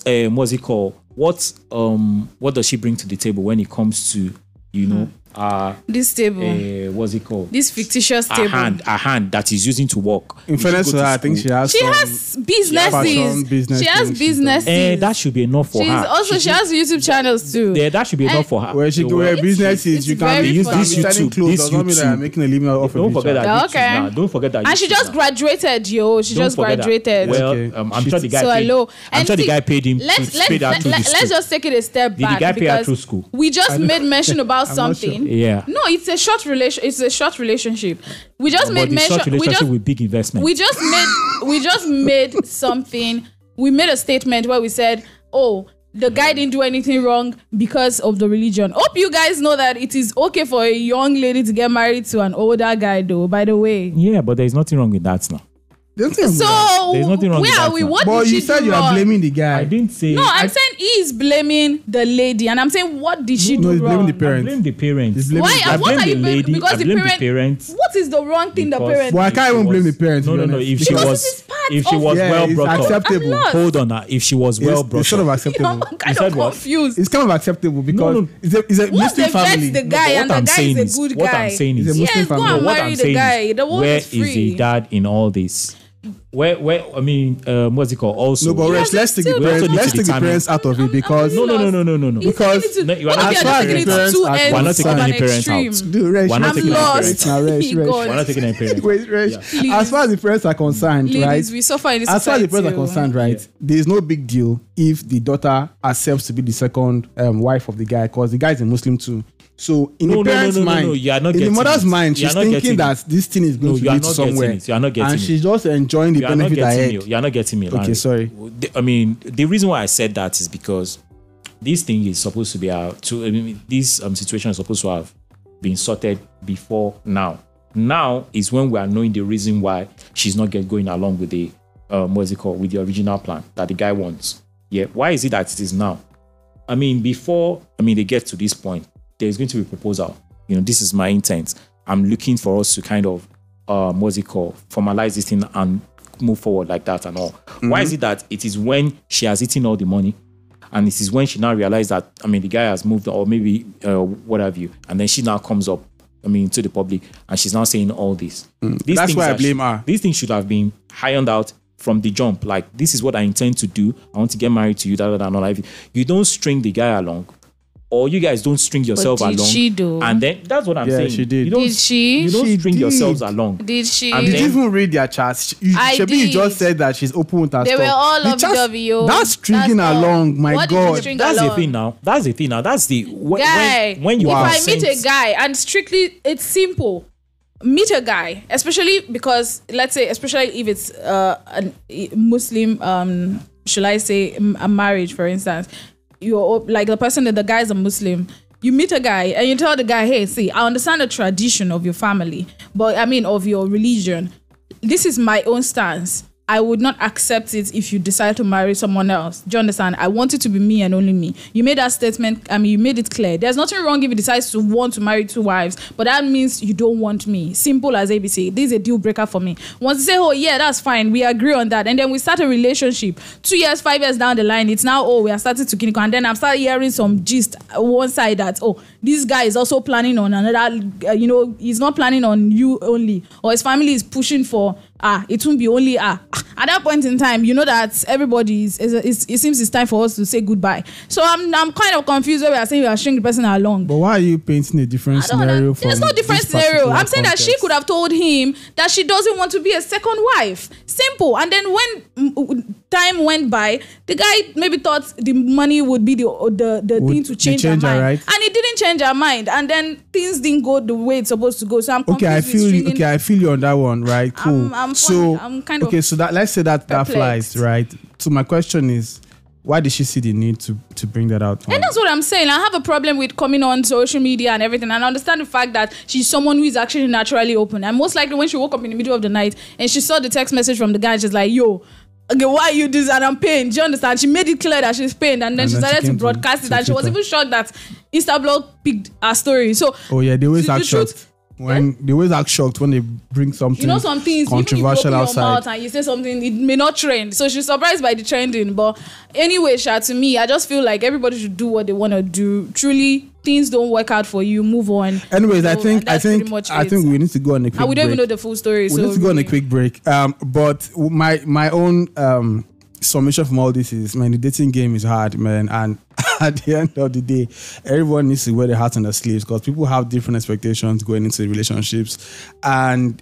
does she bring to the table when it comes to This table. what's it called? This fictitious a table. hand that is using to work. In If she fairness go to to her, I think school, she has. She some- has businesses. fashion business She has things she's businesses. that should be enough for She's her. also she has YouTube channels too. That should be enough for her. Where she So, go, where It's- businesses, it's you can very be funny. used to This selling YouTube, clothes. this Does not mean that YouTube. I'm making a living off of Don't it. forget that. Okay. YouTube now. Don't forget that. And she YouTube just now. graduated, yo. She Don't just forget that. graduated. Well, Okay. I'm sure the guy So paid. hello. I'm And sure the see, guy paid him to pay that through the let's school. just take it a step Did the back guy pay her because through school? we just made mention about I'm not sure. something. Yeah. No, it's a short relation. It's a short relationship. We just But made the mention. short relationship with big investment. We just made something. We made a statement where we said, "Oh, the guy didn't do anything wrong because of the religion." Hope you guys know that it is okay for a young lady to get married to an older guy, though. By the way, Yeah, but there's nothing wrong with that now. Don't think I'm so right. There's nothing wrong with where are that we? now. What But did you she said do you are wrong? blaming the guy. I didn't say. No, I'm saying he is blaming the lady, and I'm saying what did she No, do he's blaming wrong? the parents. blame the parents. He's blaming Why? the I And what blame are the you blaming? lady. Because I the blame the parent. parents. What is the wrong thing the Because- parent? Well, I If can't she even blame was- the parents. to No, be no, no. honest. If she Because was, this is part if she of- was Yeah, well it's brought up, acceptable. I'm lost. hold on. If she was well It's brought sort of up, acceptable. I'm kind said of what? confused. It's kind of acceptable because No, no. it's a Once Muslim they vet family. the guy what and the I'm guy saying is a good what guy. I'm saying It's is, a Yes, Muslim go family. and what marry I'm the saying guy. is, The world where is is free. the dad in all this? I mean, what's it called? Also, No, but Yeah, let's take the still- parents. We also need Let's to take the determine- parents out of it because no. Because No, you are What not if as you're far as taking the it to parents two are ends We're not of taking an any parents extreme? out. Dude, Resh, We're not I'm taking any lost. parents. Now, Resh. God. We're not taking any parents. Wait, Resh. Please. As far as the parents are concerned, Ladies, right? we suffer in this As far as the parents are society, concerned, right? There is no big deal if the daughter accepts to be the second wife of the guy, because the guy is a Muslim too. So in No, the parents' mind, you are not in the getting mother's it. mind, You are she's not thinking getting that this thing is going No, to you are lead not somewhere, getting it. You are not getting and it. she's just enjoying the You are not benefit getting ahead. me. You are not getting me. Okay, Larry. sorry. I mean, the reason why I said that is because this thing is supposed to be this situation is supposed to have been sorted before now. Now is when we are knowing the reason why she's not going along with the with the original plan that the guy wants. Yeah, why is it that it is now? I mean, before they get to this point, there's going to be a proposal. This is my intent. I'm looking for us to kind of formalize this thing and move forward like that and all. Mm-hmm. Why is it that it is when she has eaten all the money, and it is when she now realized that the guy has moved, or maybe what have you, and then she now comes up to the public and she's now saying all this. These That's things why I blame her. These things should have been ironed out from the jump. Like, this is what I intend to do. I want to get married to you. You don't string the guy along, or you guys don't string yourself did along. she do? And then that's what I'm Yeah, saying. she did. You don't, Did she? You don't She string did. yourselves along. Did she? And Did you then- even read their chats? I Shebi, you did. just said that she's open with her They stuff. were all The chats- lovey-dovey. That's stringing That's all. along. My What did you God. string That's the along? thing now. That's the thing now. That's the Guy, when you If are I meet a sent- guy and strictly, it's simple. Meet a guy, especially because, let's say, especially if it's a Muslim, should I say, a marriage, for instance. You're like the person that the guy is a Muslim. You meet a guy and you tell the guy, hey, see, I understand the tradition of your family, but of your religion. This is my own stance. I would not accept it if you decide to marry someone else. Do you understand? I want it to be me and only me. You made that statement. You made it clear. There's nothing wrong if you decide to want to marry 2 wives, but that means you don't want me. Simple as ABC. This is a deal breaker for me. Once you say, oh yeah, that's fine, we agree on that, and then we start a relationship. 2 years, 5 years down the line, it's now, we are starting to clinic, and then I'm starting hearing some gist one side that, this guy is also planning on another. He's not planning on you only, or his family is pushing for. It won't be only At that point in time, you know that everybody it seems it's time for us to say goodbye. So I'm kind of confused where we are saying we are stringing the person along. But why are you painting a different scenario? There's no different scenario. I'm saying that she could have told him that she doesn't want to be a second wife. Simple. And then when time went by, the guy maybe thought the money would be the thing to change her mind, right? and it didn't change her mind. And then things didn't go the way it's supposed to go. So I'm confused. Okay, I feel with you. stringing- Okay, I feel you on that one, right? Cool. I'm so kind of okay, so that let's say that perplexed. flies, right? So my question is, why did she see the need to bring that out? And that's what I'm saying. I have a problem with coming on social media and everything. And I understand the fact that she's someone who is actually naturally open. And most likely when she woke up in the middle of the night and she saw the text message from the guy, she's like, yo, okay, why you do this? And I'm pained. Do you understand? She made it clear that she's pained. And then she started to came broadcast it. to And she was Twitter. even shocked that Instablog picked her story. So, Oh yeah, they always the act truth- shocked they always act shocked when they bring something some things, controversial even if you open outside. your mouth and you say something, it may not trend. So she's surprised by the trending. But anyway, to me, I just feel like everybody should do what they want to do. Truly, things don't work out for you, move on. Anyways, So, I think and that's pretty much it. we need to go on a quick And we don't break. even know the full story. We need to go on a quick break. But my own summation from all this is, man, the dating game is hard, man. And at the end of the day, everyone needs to wear their heart on their sleeves, because people have different expectations going into relationships. And,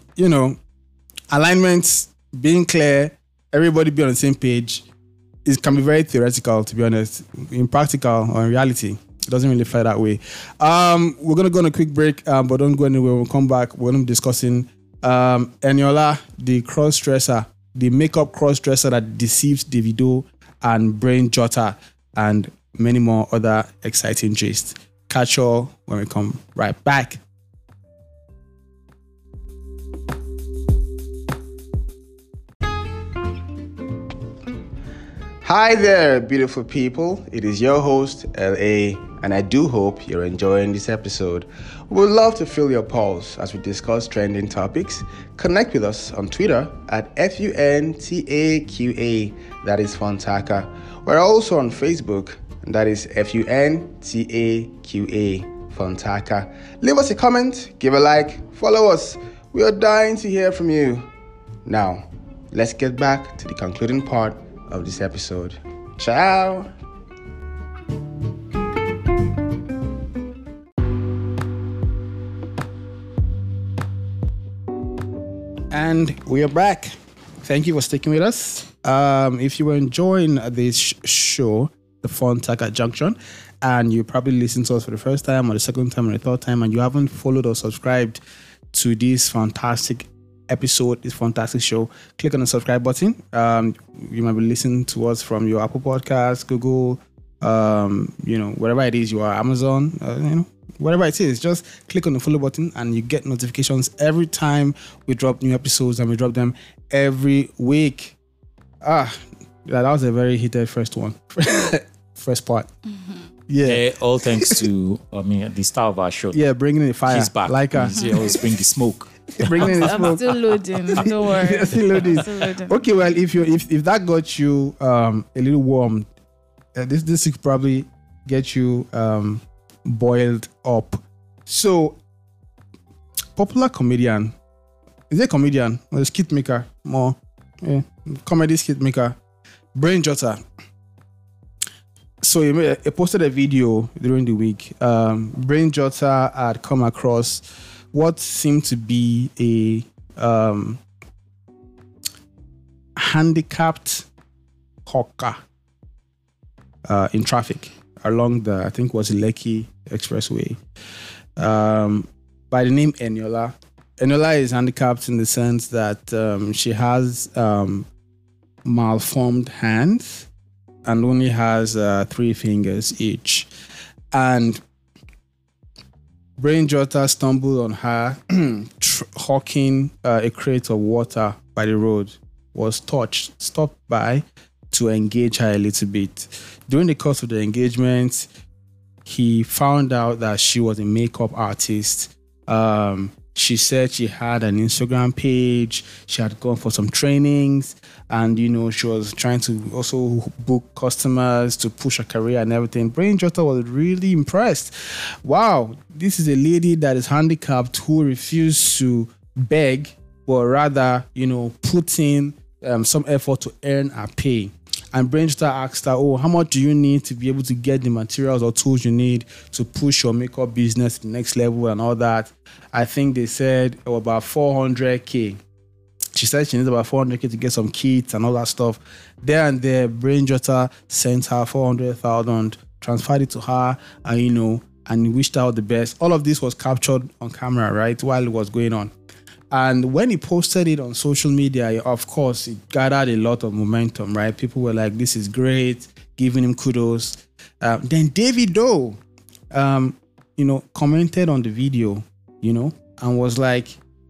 alignments, being clear, everybody be on the same page, it can be very theoretical, to be honest. In practical or in reality, it doesn't really fly that way. We're going to go on a quick break, but don't go anywhere. We'll come back. We're going to be discussing Eniola, the cross-dresser, the makeup cross-dresser that deceived Davido and Brain Jotta, and many more other exciting gists. Catch y'all when we come right back. Hi there, beautiful people. It is your host, LA, and I do hope you're enjoying this episode. We would love to feel your pulse as we discuss trending topics. Connect with us on Twitter at FUNTAQA, that is Fontaka. We're also on Facebook, and that is FUNTAQA, Fontaka. Leave us a comment, give a like, follow us. We are dying to hear from you. Now, let's get back to the concluding part of this episode. Ciao. And we are back. Thank you for sticking with us. If you were enjoying this show, The Fun Talk at Junction, and you probably listened to us for the first time or the second time or the third time, and you haven't followed or subscribed to this fantastic episode, this fantastic show, click on the subscribe button. You might be listening to us from your Apple Podcasts, Google, wherever it is you are, Amazon, whatever it is, just click on the follow button and you get notifications every time we drop new episodes, and we drop them every week. That was a very heated first one. First part. Mm-hmm. Yeah. All thanks to the star of our show. Yeah, bringing the fire. He's back. Like He always bring the smoke. bringing in the I'm smoke. still loading. Don't worry. Still loading. Still loading. Okay, well, if that got you a little warm, this could probably get you boiled up. So, popular comedian, is it a comedian or a skit maker? More, comedy skit maker, Brain Jotter. So he posted a video during the week. Brain Jotter had come across what seemed to be a handicapped hawker in traffic along the, I think was Lekki Expressway, by the name Eniola. Eniola is handicapped in the sense that she has malformed hands and only has 3 fingers each. And Brain Jotter stumbled on her hawking a crate of water by the road, was stopped by to engage her a little bit. During the course of the engagement, he found out that she was a makeup artist. She said she had an Instagram page. She had gone for some trainings, and she was trying to also book customers to push her career and everything. Brain Jotter was really impressed. Wow, this is a lady that is handicapped who refused to beg, but rather, put in some effort to earn her pay. And Brain Jotter asked her, how much do you need to be able to get the materials or tools you need to push your makeup business to the next level and all that? I think they said about 400K. She said she needs about 400K to get some kits and all that stuff. There and there, Brain Jotter sent her 400,000, transferred it to her, and wished her all the best. All of this was captured on camera, right, while it was going on. And when he posted it on social media, of course, it gathered a lot of momentum, right? People were like, this is great, giving him kudos. Then Davido, commented on the video, and was like,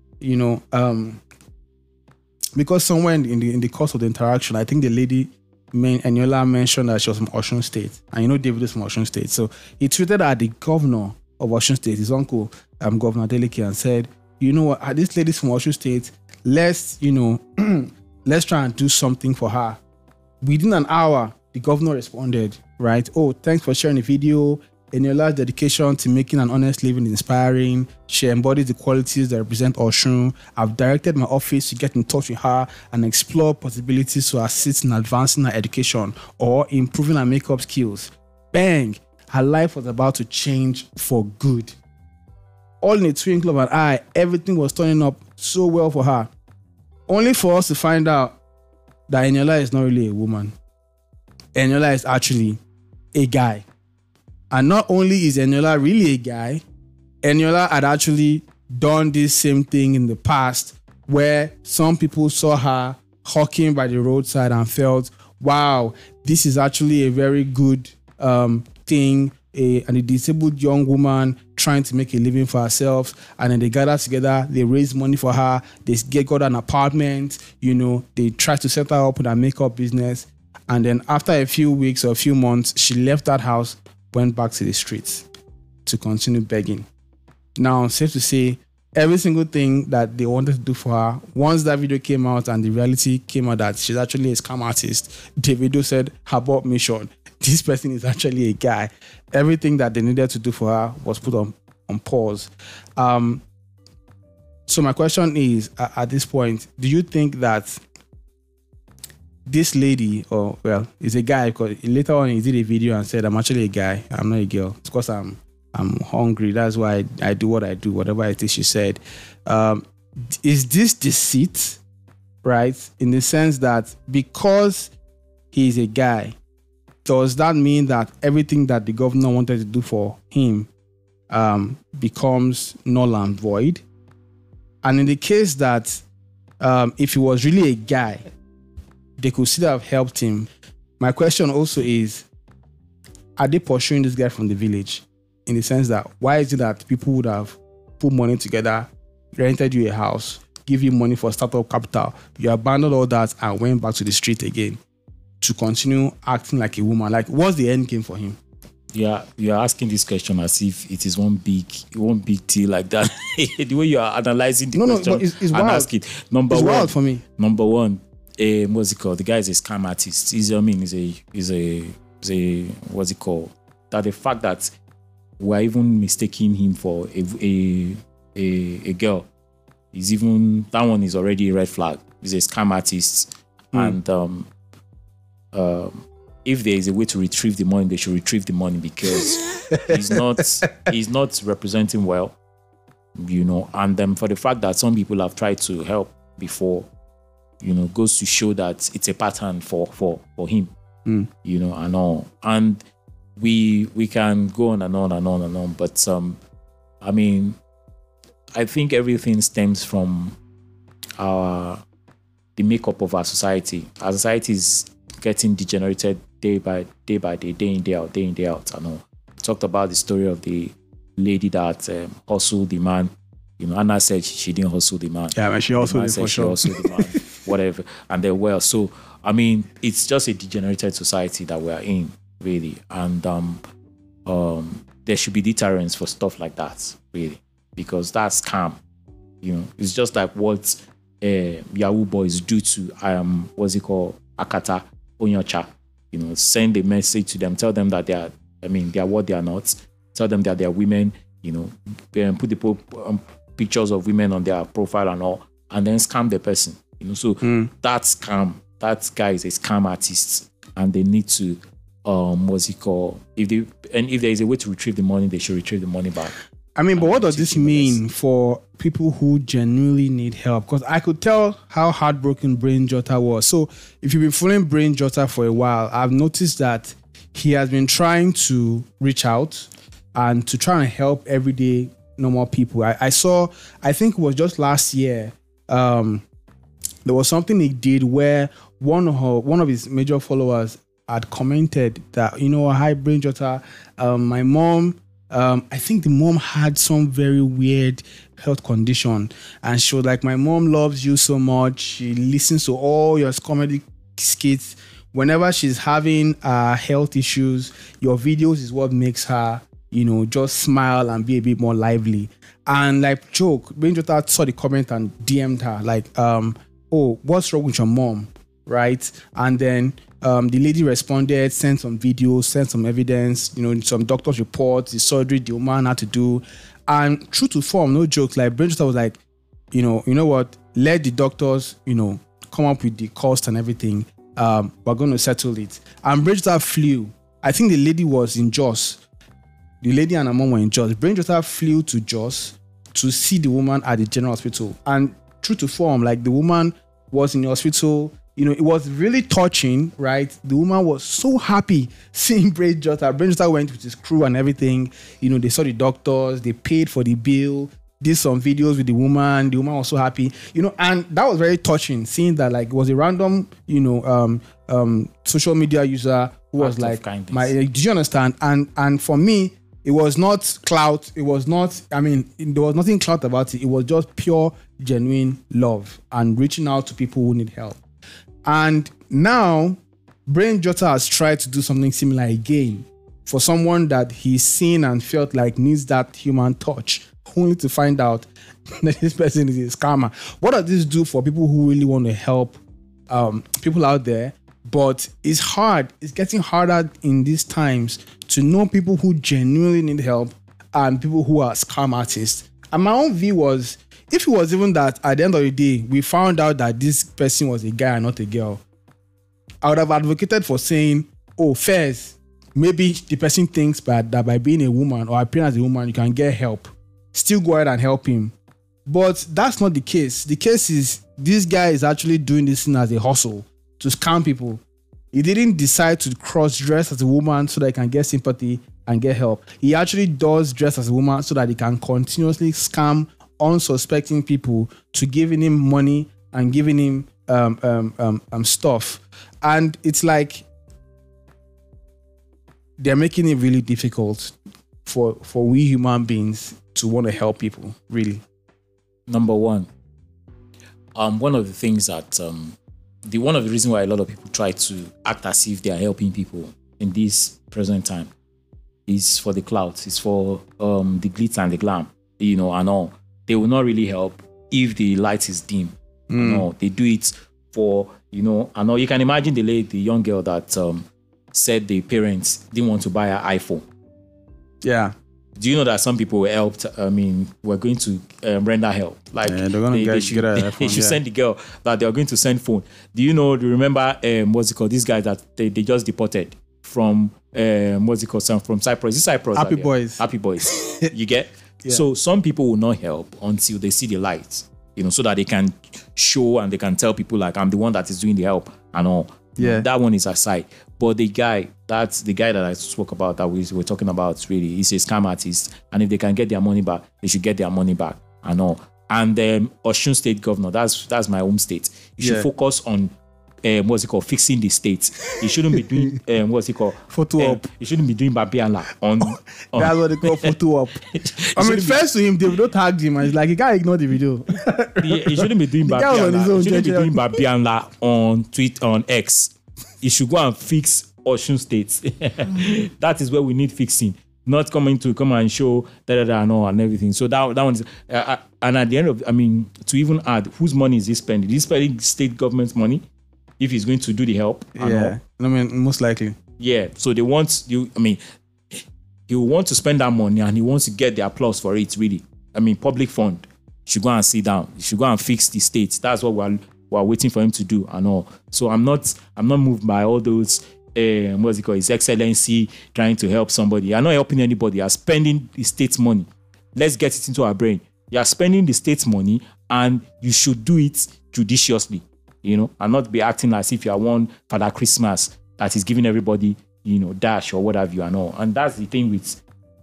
because somewhere in the course of the interaction, I think the lady, Eniola, mentioned that she was from Osun State. And Davido is from Osun State. So he tweeted at the governor of Osun State, his uncle, Governor Adeleke, and said, what, this lady's from Osun State, let's try and do something for her. Within an hour, the governor responded, right? Thanks for sharing the video. Eniola's dedication to making an honest living is inspiring. She embodies the qualities that represent Osun. I've directed my office to get in touch with her and explore possibilities to assist in advancing her education or improving her makeup skills. Bang! Her life was about to change for good. All in a twinkle of an eye, everything was turning up so well for her. Only for us to find out that Eniola is not really a woman. Eniola is actually a guy. And not only is Eniola really a guy, Eniola had actually done this same thing in the past where some people saw her hawking by the roadside and felt, wow, this is actually a very good thing. A disabled young woman trying to make a living for herself, and then they gather together, they raise money for her, they got an apartment, they try to set her up with her makeup business, and then after a few weeks or a few months, she left that house, went back to the streets to continue begging. Now, safe to say, every single thing that they wanted to do for her, once that video came out and the reality came out that she's actually a scam artist, Davido said, abort mission. This person is actually a guy. Everything that they needed to do for her was put on pause. So my question is, at this point, do you think that this lady, or well, is a guy, because later on he did a video and said, I'm actually a guy, I'm not a girl. It's because I'm hungry. That's why I do what I do, whatever it is she said. Is this deceit, right? In the sense that because he's a guy, does that mean that everything that the governor wanted to do for him becomes null and void? And in the case that if he was really a guy, they could still have helped him. My question also is, are they pursuing this guy from the village? In the sense that, why is it that people would have put money together, rented you a house, give you money for startup capital, you abandoned all that and went back to the street again to continue acting like a woman? Like, what's the end game for him? Yeah, you are asking this question as if it is one big deal like that. The way you are analyzing the question, but it's and wild. ask it. Number It's one, wild for me. Number one, what's it called? The guy is a scam artist. He's a what's it called? That the fact that we're even mistaking him for a girl is even, that one is already a red flag. He's a scam artist, and if there is a way to retrieve the money, they should retrieve the money, because he's not representing well, and for the fact that some people have tried to help before, goes to show that it's a pattern for him, and all. And we can go on and on and on and on, but I mean, I think everything stems from the makeup of our society. Our society is getting degenerated day by day, day in, day out. I know. Talked about the story of the lady that hustled the man. Anna said she didn't hustle the man. Yeah, but she also did for sure. She hustled the man, whatever. And they're well. So, I mean, it's just a degenerated society that we are in, really. And there should be deterrence for stuff like that, really, because that's scam. It's just like what Yahoo boys do to what's it called, Akata Onyocha. Send a message to them, tell them that they are what they are not. Tell them that they are women. Put the pictures of women on their profile and all, and then scam the person. So that's scam. That guy is a scam artist, and they need to what's it called? If there is a way to retrieve the money, they should retrieve the money back. I mean, but what does this mean for people who genuinely need help? Because I could tell how heartbroken Brain Jotter was. So if you've been following Brain Jotter for a while, I've noticed that he has been trying to reach out and to try and help everyday normal people. I saw, I think it was just last year, there was something he did where one of his major followers had commented that, hi, Brain Jotter, my mom, I think the mom had some very weird health condition, and she was like, my mom loves you so much. She listens to all your comedy skits. Whenever she's having health issues, your videos is what makes her, just smile and be a bit more lively. And like joke, Brain Jotter saw the comment and DM'd her like, oh, what's wrong with your mom? Right? And then the lady responded, sent some videos, sent some evidence, some doctor's reports, the surgery the woman had to do. And true to form, no jokes, like Brain Jotter was like, you know what, let the doctors, come up with the cost and everything. We're going to settle it. And Brain Jotter flew. I think the lady was in Jos. The lady and her mom were in Jos. Brain Jotter flew to Jos to see the woman at the general hospital. And true to form, like the woman was in the hospital. It was really touching, right? The woman was so happy seeing Brain Jotter. Brain Jotter went with his crew and everything. They saw the doctors, they paid for the bill, did some videos with the woman. The woman was so happy, and that was very touching, seeing that like it was a random, social media user who was like, did you understand? And for me, it was not clout. It was not, there was nothing clout about it. It was just pure, genuine love and reaching out to people who need help. And now, Brain Jotter has tried to do something similar again for someone that he's seen and felt like needs that human touch, only to find out that this person is a scammer. What does this do for people who really want to help people out there? But it's hard. It's getting harder in these times to know people who genuinely need help and people who are scam artists. And my own view was, if it was even that at the end of the day, we found out that this person was a guy and not a girl, I would have advocated for saying, oh, first, maybe the person thinks that by being a woman or appearing as a woman, you can get help. Still go ahead and help him. But that's not the case. The case is this guy is actually doing this thing as a hustle to scam people. He didn't decide to cross-dress as a woman so that he can get sympathy and get help. He actually does dress as a woman so that he can continuously scam unsuspecting people to giving him money and giving him stuff. And it's like they're making it really difficult for we human beings to want to help people, really. Number one, one of the things that one of the reasons why a lot of people try to act as if they are helping people in this present time is for the clout. It's for the glitz and the glam, and all. They will not really help if the light is dim. No, they do it for, and all. You can imagine the young girl that said the parents didn't want to buy her iPhone. Yeah. Do you know that some people were helped? We're going to render help. Like they're going to get an iPhone. They should send the girl that they are going to send phone. Do you remember what's it called? These guys that they just deported from what's it called? From Cyprus. Is Cyprus? Happy Boys. Happy Boys. You get? Yeah. So some people will not help until they see the light, so that they can show and they can tell people like, I'm the one that is doing the help and all. Yeah. That one is aside. But that's the guy that I spoke about, that we were talking about, really, he's a scam artist. And if they can get their money back, they should get their money back and all. And Osun State governor, that's my home state. You should focus on fixing the state. You shouldn't be doing photo op. You shouldn't be doing Babiala on that's what they call photo op. First to him, they don't tag him, and it's like, you can't ignore the video. He shouldn't be doing Babiala. He shouldn't be doing Babiala on Twitter, on X. He should go and fix Osun State. That is where we need fixing. Not coming to come and show and all and everything. So that one is, and at the end of, to even add, whose money is he spending? Is he spending state government's money? If he's going to do the help, yeah, most likely. Yeah, so they want you. He will want to spend that money and he wants to get the applause for it. Really, public fund. You should go and sit down. You should go and fix the state. That's what we're waiting for him to do and all. So I'm not moved by all those. His Excellency trying to help somebody. You're not helping anybody. You're spending the state's money. Let's get it into our brain. You're spending the state's money and you should do it judiciously. And not be acting as if you are one Father Christmas that is giving everybody, dash or what have you and all. And that's the thing with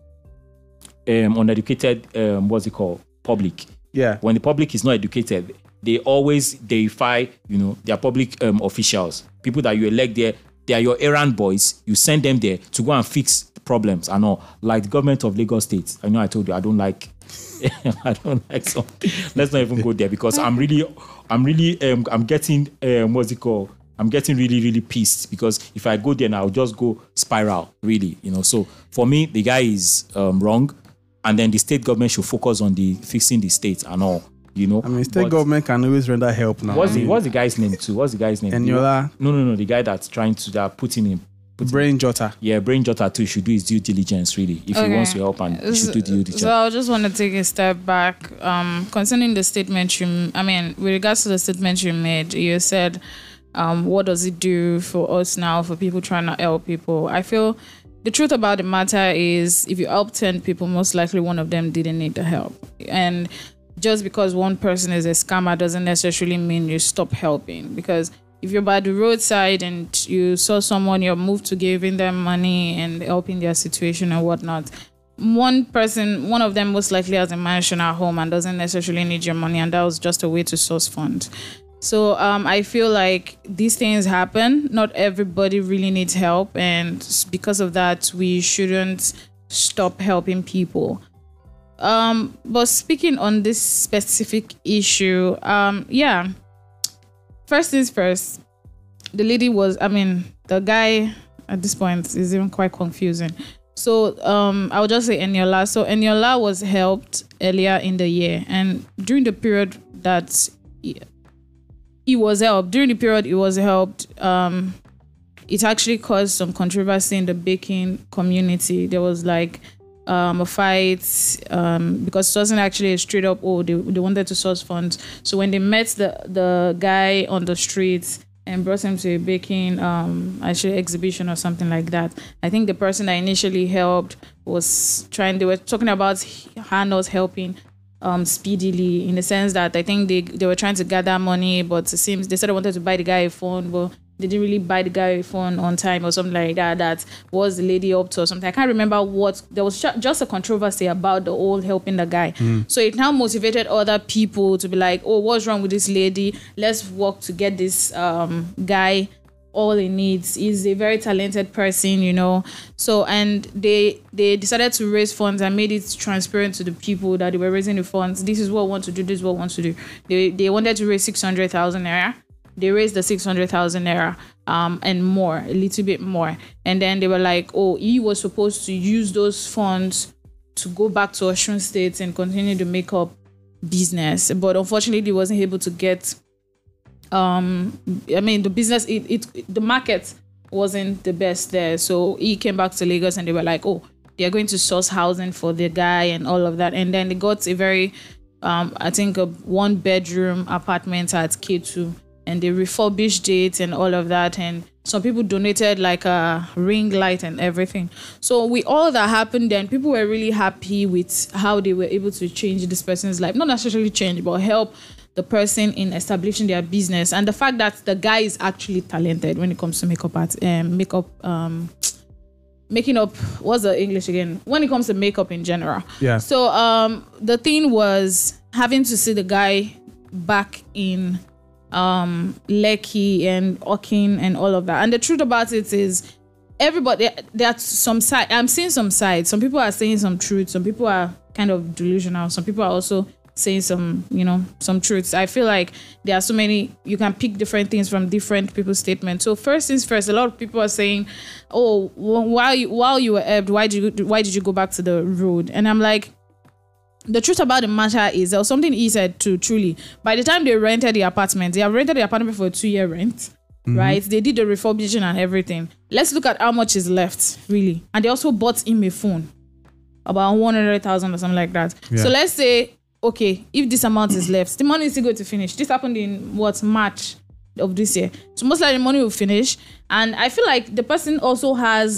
uneducated, public. Yeah. When the public is not educated, they always deify, their public officials. People that you elect there, they are your errand boys. You send them there to go and fix problems and all. Like the government of Lagos State. I know I told you I don't like some. Let's not even go there because I'm getting I'm getting really, really pissed because if I go there now, I'll just go spiral, really, So for me, the guy is wrong, and then the state government should focus on the fixing the state and all, State government can always render help now. What's the guy's name too? What's the guy's name? Eniola. No, the guy that's trying to putting him. Brain Jotter. Yeah, Brain Jotter too should do his due diligence, really, if he wants to help, and he should do due diligence. So I just want to take a step back concerning the statement with regards to the statement you made. You said, what does it do for us now, for people trying to help people? I feel the truth about the matter is, if you help 10 people, most likely one of them didn't need the help. And just because one person is a scammer doesn't necessarily mean you stop helping, because if you're by the roadside and you saw someone, you're moved to giving them money and helping their situation and whatnot, one of them most likely has a mansion at home and doesn't necessarily need your money, and that was just a way to source funds. So I feel like these things happen. Not everybody really needs help, and because of that, we shouldn't stop helping people. But speaking on this specific issue, first things first, the lady the guy at this point is even quite confusing. So I'll just say Eniola. So Eniola was helped earlier in the year, and during the period that he was helped, it actually caused some controversy in the baking community. There was like a fight because it wasn't actually a straight up, they wanted to source funds. So when they met the guy on the streets, and brought him to a baking actually exhibition or something like that. I think the person that initially helped they were talking about her not helping speedily, in the sense that I think they were trying to gather money, but it seems they said they wanted to buy the guy a phone, but they didn't really buy the guy a phone on time or something like that. That was the lady up to or something. I can't remember what. There was just a controversy about the whole helping the guy. So it now motivated other people to be like, oh, what's wrong with this lady? Let's work to get this guy all he needs. He's a very talented person, you know. So, and they decided to raise funds and made it transparent to the people that they were raising the funds. This is what we want to do. This is what we want to do. They wanted to raise 600,000 naira. They raised the 600,000 naira and more, a little bit more. And then they were like, oh, he was supposed to use those funds to go back to Osun State and continue the makeup business. But unfortunately, he wasn't able to get, the business, the market wasn't the best there. So he came back to Lagos and they were like, oh, they are going to source housing for the guy and all of that. And then they got a very, I think a 1-bedroom apartment at K2. And they refurbished it and all of that, and some people donated like a ring light and everything. So with all that happened, then people were really happy with how they were able to change this person's life. Not necessarily change, but help the person in establishing their business. And the fact that the guy is actually talented when it comes to making up, what's the English again? When it comes to makeup in general. Yeah. So the thing was having to see the guy back in Lekki and Okin and all of that. And the truth about it is everybody, there's some side. I'm seeing some sides. Some people are saying some truth. Some people are kind of delusional. Some people are also saying some truths. I feel like there are so many, you can pick different things from different people's statements. So first things first, a lot of people are saying, oh, while you were ebbed, why did you go back to the road? And I'm like, the truth about the matter is there was something he said too, truly. By the time they rented the apartment, they have rented the apartment for a 2-year rent, right? They did the refurbishing and everything. Let's look at how much is left, really. And they also bought him a phone, about 100,000 or something like that. Yeah. So let's say, okay, if this amount is left, the money is still going to finish. This happened in March of this year. So most likely the money will finish. And I feel like the person also has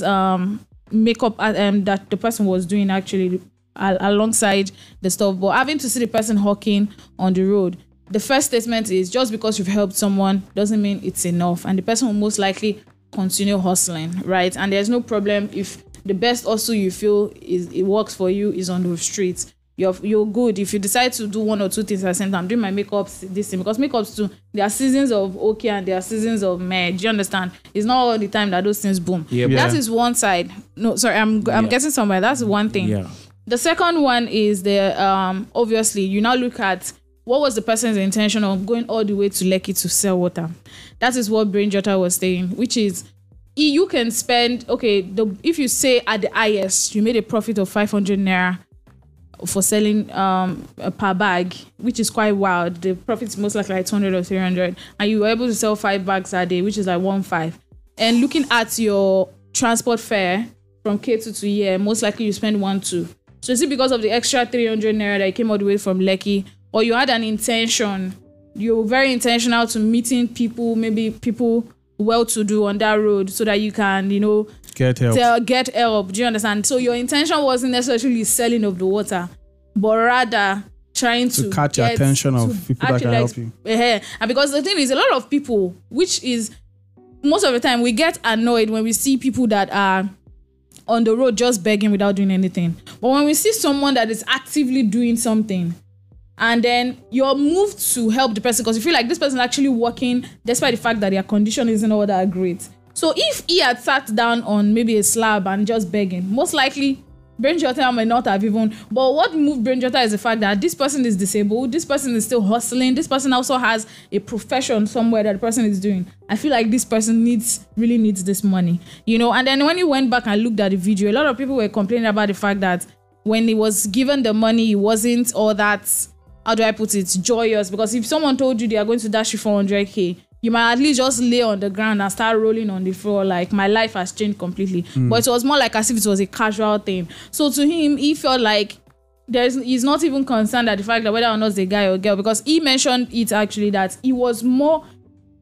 makeup that the person was doing actually alongside the stuff, but having to see the person hawking on the road, the first statement is just because you've helped someone doesn't mean it's enough, and the person will most likely continue hustling, right? And there's no problem if the best hustle you feel it works for you is on the streets. You're good if you decide to do one or two things at the same time. I'm doing my makeup this thing, because makeups too, there are seasons of okay and there are seasons of meh. Do you understand? It's not all the time that those things boom. Yep. Yeah. That is one side. No, sorry, I'm getting somewhere. That's one thing. Yeah. The second one is the obviously you now look at what was the person's intention of going all the way to Lekki to sell water. That is what Brain Jotter was saying, which is you can spend if you say at the highest you made a profit of 500 naira for selling per bag, which is quite wild. The profit is most likely like 200 or 300, and you were able to sell 5 bags a day, which is like 1.5. And looking at your transport fare from K2 to here, most likely you spend 1.2. So is it because of the extra 300 naira that you came all the way from Lekki, or you had an intention, you were very intentional to meeting people, maybe people well-to-do on that road, so that you can, get help. Do you understand? So your intention wasn't necessarily selling of the water, but rather trying to catch the attention of people that can help you. And because the thing is, a lot of people, which is most of the time, we get annoyed when we see people that are on the road just begging without doing anything. But when we see someone that is actively doing something, and then you're moved to help the person because you feel like this person is actually working despite the fact that their condition isn't all that great. So if he had sat down on maybe a slab and just begging, most likely Brain Jotter might not have even. But what moved Brain Jotter is the fact that this person is disabled, this person is still hustling, this person also has a profession somewhere that the person is doing. I feel like this person really needs this money, And then when he went back and looked at the video, a lot of people were complaining about the fact that when he was given the money, he wasn't all that, how do I put it, joyous. Because if someone told you they are going to dash you 400k, you might at least just lay on the ground and start rolling on the floor like my life has changed completely. But it was more like as if it was a casual thing. So to him, he felt like he's not even concerned at the fact that whether or not it's a guy or girl, because he mentioned it actually that he was more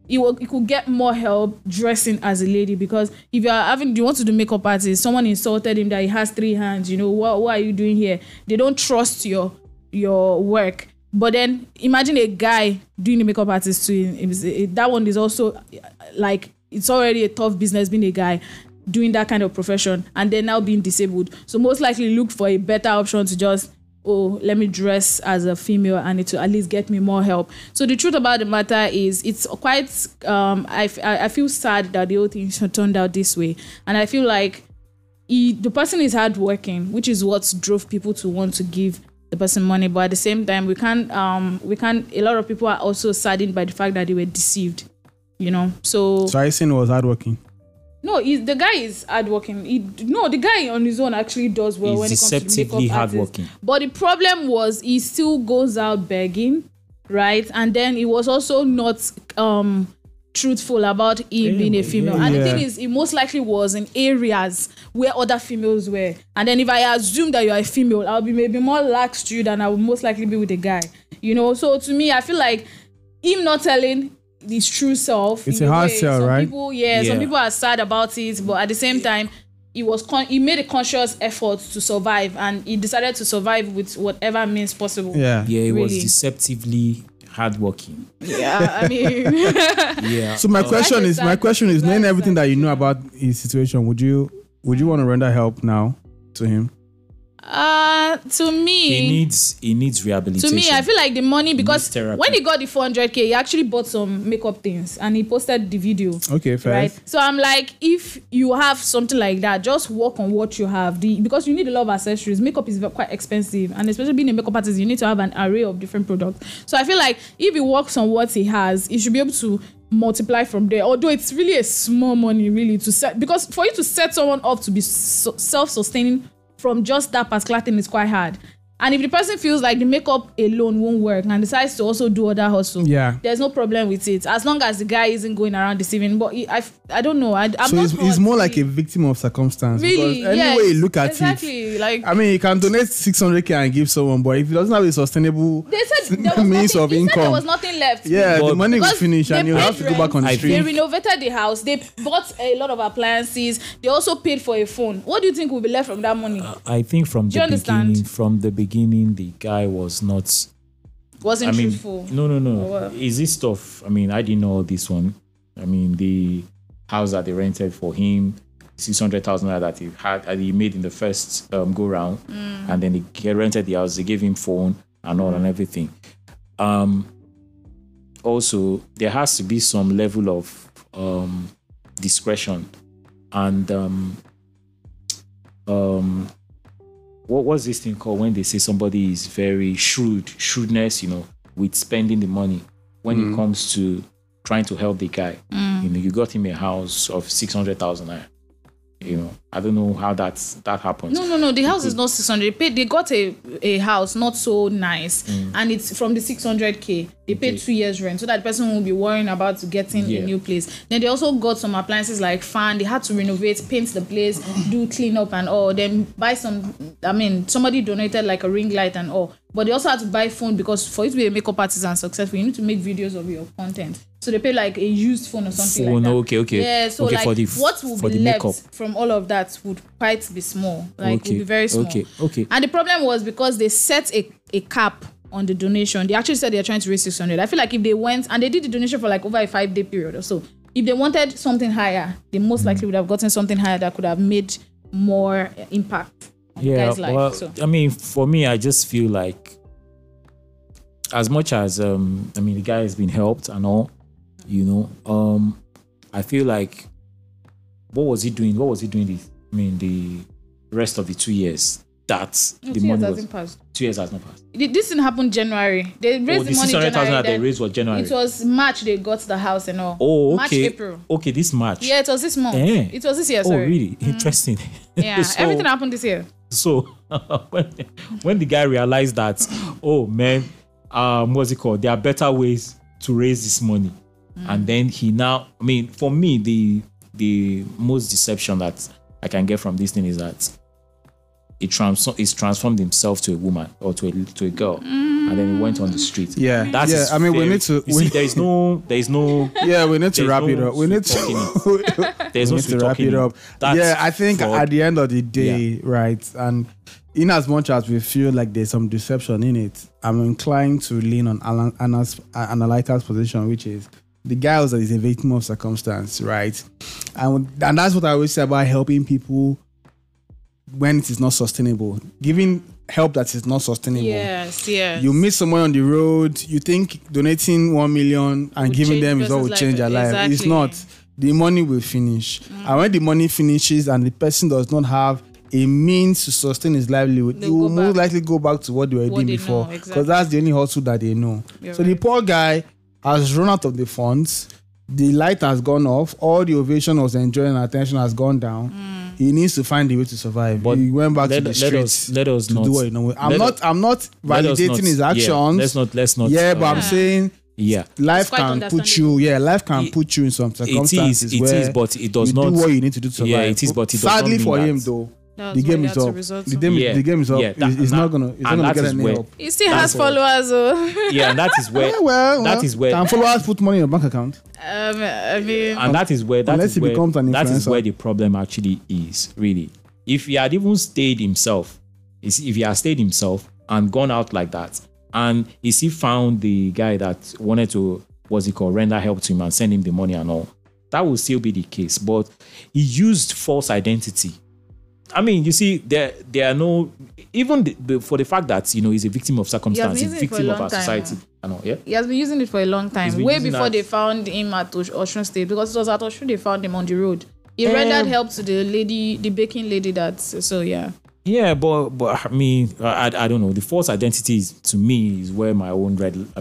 you could get more help dressing as a lady, because if you want to do makeup artist, someone insulted him that he has 3 hands, what are you doing here? They don't trust your work. But then imagine a guy doing the makeup artist too. That one is also like, it's already a tough business being a guy doing that kind of profession, and then now being disabled. So most likely look for a better option to just, let me dress as a female and it will at least get me more help. So the truth about the matter is, it's quite, I feel sad that the whole thing turned out this way. And I feel like the person is hardworking, which is what drove people to want to give the person money. But at the same time, we can't, a lot of people are also saddened by the fact that they were deceived, So I saying was hardworking. No, the guy is hardworking. The guy on his own actually does well when it comes to deceptively makeup hardworking. artists. But the problem was, he still goes out begging, right? And then he was also not truthful about him being a female. And the thing is, he most likely was in areas where other females were. And then if I assume that you are a female, I'll be maybe more lax to you than I would most likely be with a guy. So to me, I feel like him not telling his true self. It's a hard sell, right? Some people are sad about it, but at the same time, he made a conscious effort to survive, and he decided to survive with whatever means possible. He was deceptively hardworking. I mean, So my question is, knowing everything that you know about his situation, would you want to render help now to him? To me, he needs rehabilitation. To me, I feel like the money, because when he got the 400K, he actually bought some makeup things and he posted the video. Okay, fair. Right. So I'm like, if you have something like that, just work on what you have. Because you need a lot of accessories. Makeup is quite expensive, and especially being a makeup artist, you need to have an array of different products. So I feel like if he works on what he has, he should be able to multiply from there. Although it's really a small money, really, to set, because for you to set someone up to be self-sustaining from just that particular thing is quite hard. And if the person feels like the makeup alone won't work and decides to also do other hustle, there's no problem with it, as long as the guy isn't going around deceiving. But I don't know. He's more like a victim of circumstance. Really? Because anyway you look at it, like, I mean, you can donate 600K and give someone, but if he doesn't have a sustainable means of income, there was nothing left. The money will finish and you have to go back on the street. They renovated the house. They bought a lot of appliances. They also paid for a phone. What do you think will be left from that money? I think from the beginning, the guy wasn't truthful. No. Is this stuff? I mean, I didn't know this one. I mean, the house that they rented for him, 600,000 that he had, and he made in the first go round, and then he rented the house. They gave him phone and all and everything. Also, there has to be some level of discretion and what was this thing called when they say somebody is very shrewdness, with spending the money when it comes to trying to help the guy. You got him a house of 600,000. I don't know how that happens. No. The house is not 600. They got a house not so nice, and it's from the 600K. They paid 2 years rent, so that the person won't be worrying about getting a new place. Then they also got some appliances like fan. They had to renovate, paint the place, do clean up and all. Then buy some. I mean, somebody donated like a ring light and all. But they also had to buy phone, because for you to be a makeup artist and successful, you need to make videos of your content. So they pay like a used phone or something like that. Okay. Yeah, so okay, like what will be left makeup from all of that would quite be small. Like would be very small. Okay. And the problem was because they set a cap on the donation. They actually said they're trying to raise 600. I feel like if they went and they did the donation for like over a 5-day period or so, if they wanted something higher, they most likely would have gotten something higher that could have made more impact on the guy's life. Well, so. I mean, for me, I just feel like as much as the guy has been helped and all, I feel like what was he doing the rest of the 2 years that the 2 years money hasn't passed. 2 years has not passed. This didn't happen January. They raised the money 600,000 that January. they raised was January. It was March they got the house and all. Oh, okay. March, April. Okay, this March. Yeah, it was this month. It was this year, sorry. Oh, really? Interesting. Yeah, So- everything happened this year. So when the guy realized that, oh man, what's it called? There are better ways to raise this money. And then for me, the most deception that I can get from this thing is that he's transformed himself to a woman or to a girl. and then he went on the street. Yeah. That Yeah, is I mean, we very- need to- You see, there is no. Yeah, we need to There's wrap it no up. We need sweet to, There's we no need sweet to wrap talking it up. That's Yeah, I think fraud. at the end of the day, right, and in as much as we feel like there's some deception in it, I'm inclined to lean on Analyka's position, which is the guy is a victim of circumstance, right? And that's what I always say about helping people when it is not sustainable. Giving help that is not sustainable. Yes, yes. You meet someone on the road, you think donating 1 million and Will giving change them is what person's will change their life. life. It's not. The money will finish. And when the money finishes and the person does not have a means to sustain his livelihood, They'll he will go most back. likely go back to what they were What doing they before. know, Because exactly. that's the only hustle that they know. You're So the right. poor guy has run out of the funds. The light has gone off. All the ovation was enjoying attention has gone down. He needs to find a way to survive. But he went back to let- the let streets us- let us to not- do what he knows. I'm let not us validating not- his yeah, actions. let's not. Yeah, but I'm saying yeah. life quite can put understandable. you. Yeah, life can It- put you in some It circumstances is, where but it does you not. do what you need to do to survive. Yeah, it is, but it does not sadly mean for that- him though, That's the what game he is had to up. resort The to. game, Yeah, the game is up. yeah, that- He's and not that- gonna. He's and not gonna that get is any where- help. He still That's has what- followers, oh. Yeah, and that is where. Well, is where. can followers put money in your bank account? I mean, And that is where. Unless he becomes an that is influencer. where the problem actually is. Really, if he had even stayed himself, if he had stayed himself and gone out like that, and if he found the guy that wanted to, what's it called, render help to him and send him the money and all, that would still be the case. But he used false identity. I mean, you see, there are no, even for the fact that, he's a victim of circumstance, using he's it for a victim of long our time, society. And all, yeah. he has been using it for a long He's time, been way using before that- they found him at Ocean State, because it was at Ocean they found him on the road. He rendered help to the lady, the baking lady. So yeah. Yeah, but I mean, I don't know. The false identity is, to me, is where my own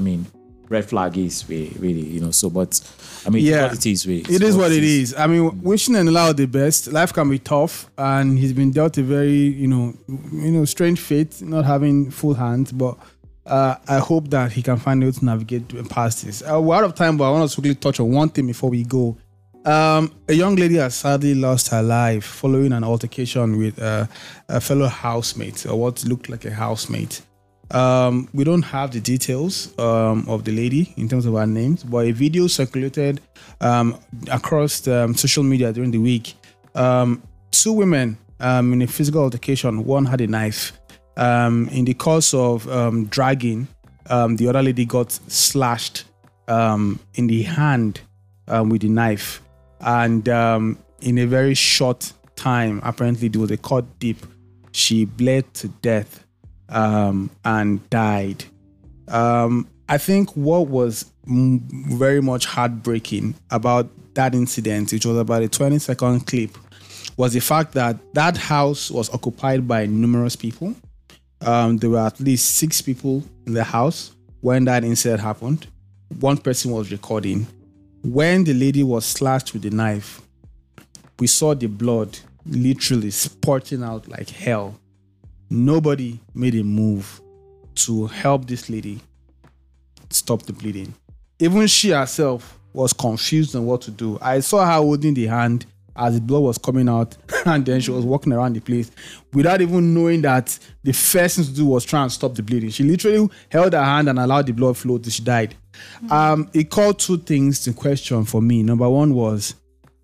red flag is really. So, but I mean, Yeah. what it is really. It is what it is. I mean, wishing Eniola the best. Life can be tough, and he's been dealt a very, strange fate, not having full hands. But I hope that he can find a way to navigate past this. We're out of time, but I want to quickly touch on one thing before we go. A young lady has sadly lost her life following an altercation with a fellow housemate, or what looked like a housemate. We don't have the details of the lady in terms of her names, but a video circulated across social media during the week. Two women in a physical altercation. One had a knife. In the course of dragging, the other lady got slashed in the hand with the knife. And in a very short time, apparently there was a cut deep. She bled to death and died. I think what was very much heartbreaking about that incident, which was about a 20-second clip, was the fact that that house was occupied by numerous people. There were at least 6 people in the house when that incident happened. One person was recording. When the lady was slashed with the knife, we saw the blood literally spurting out like hell. Nobody made a move to help this lady stop the bleeding. Even she herself was confused on what to do. I saw her holding the hand as the blood was coming out, and then she was walking around the place without even knowing that the first thing to do was try and stop the bleeding. She literally held her hand and allowed the blood flow till she died. It called 2 things to question for me. Number one was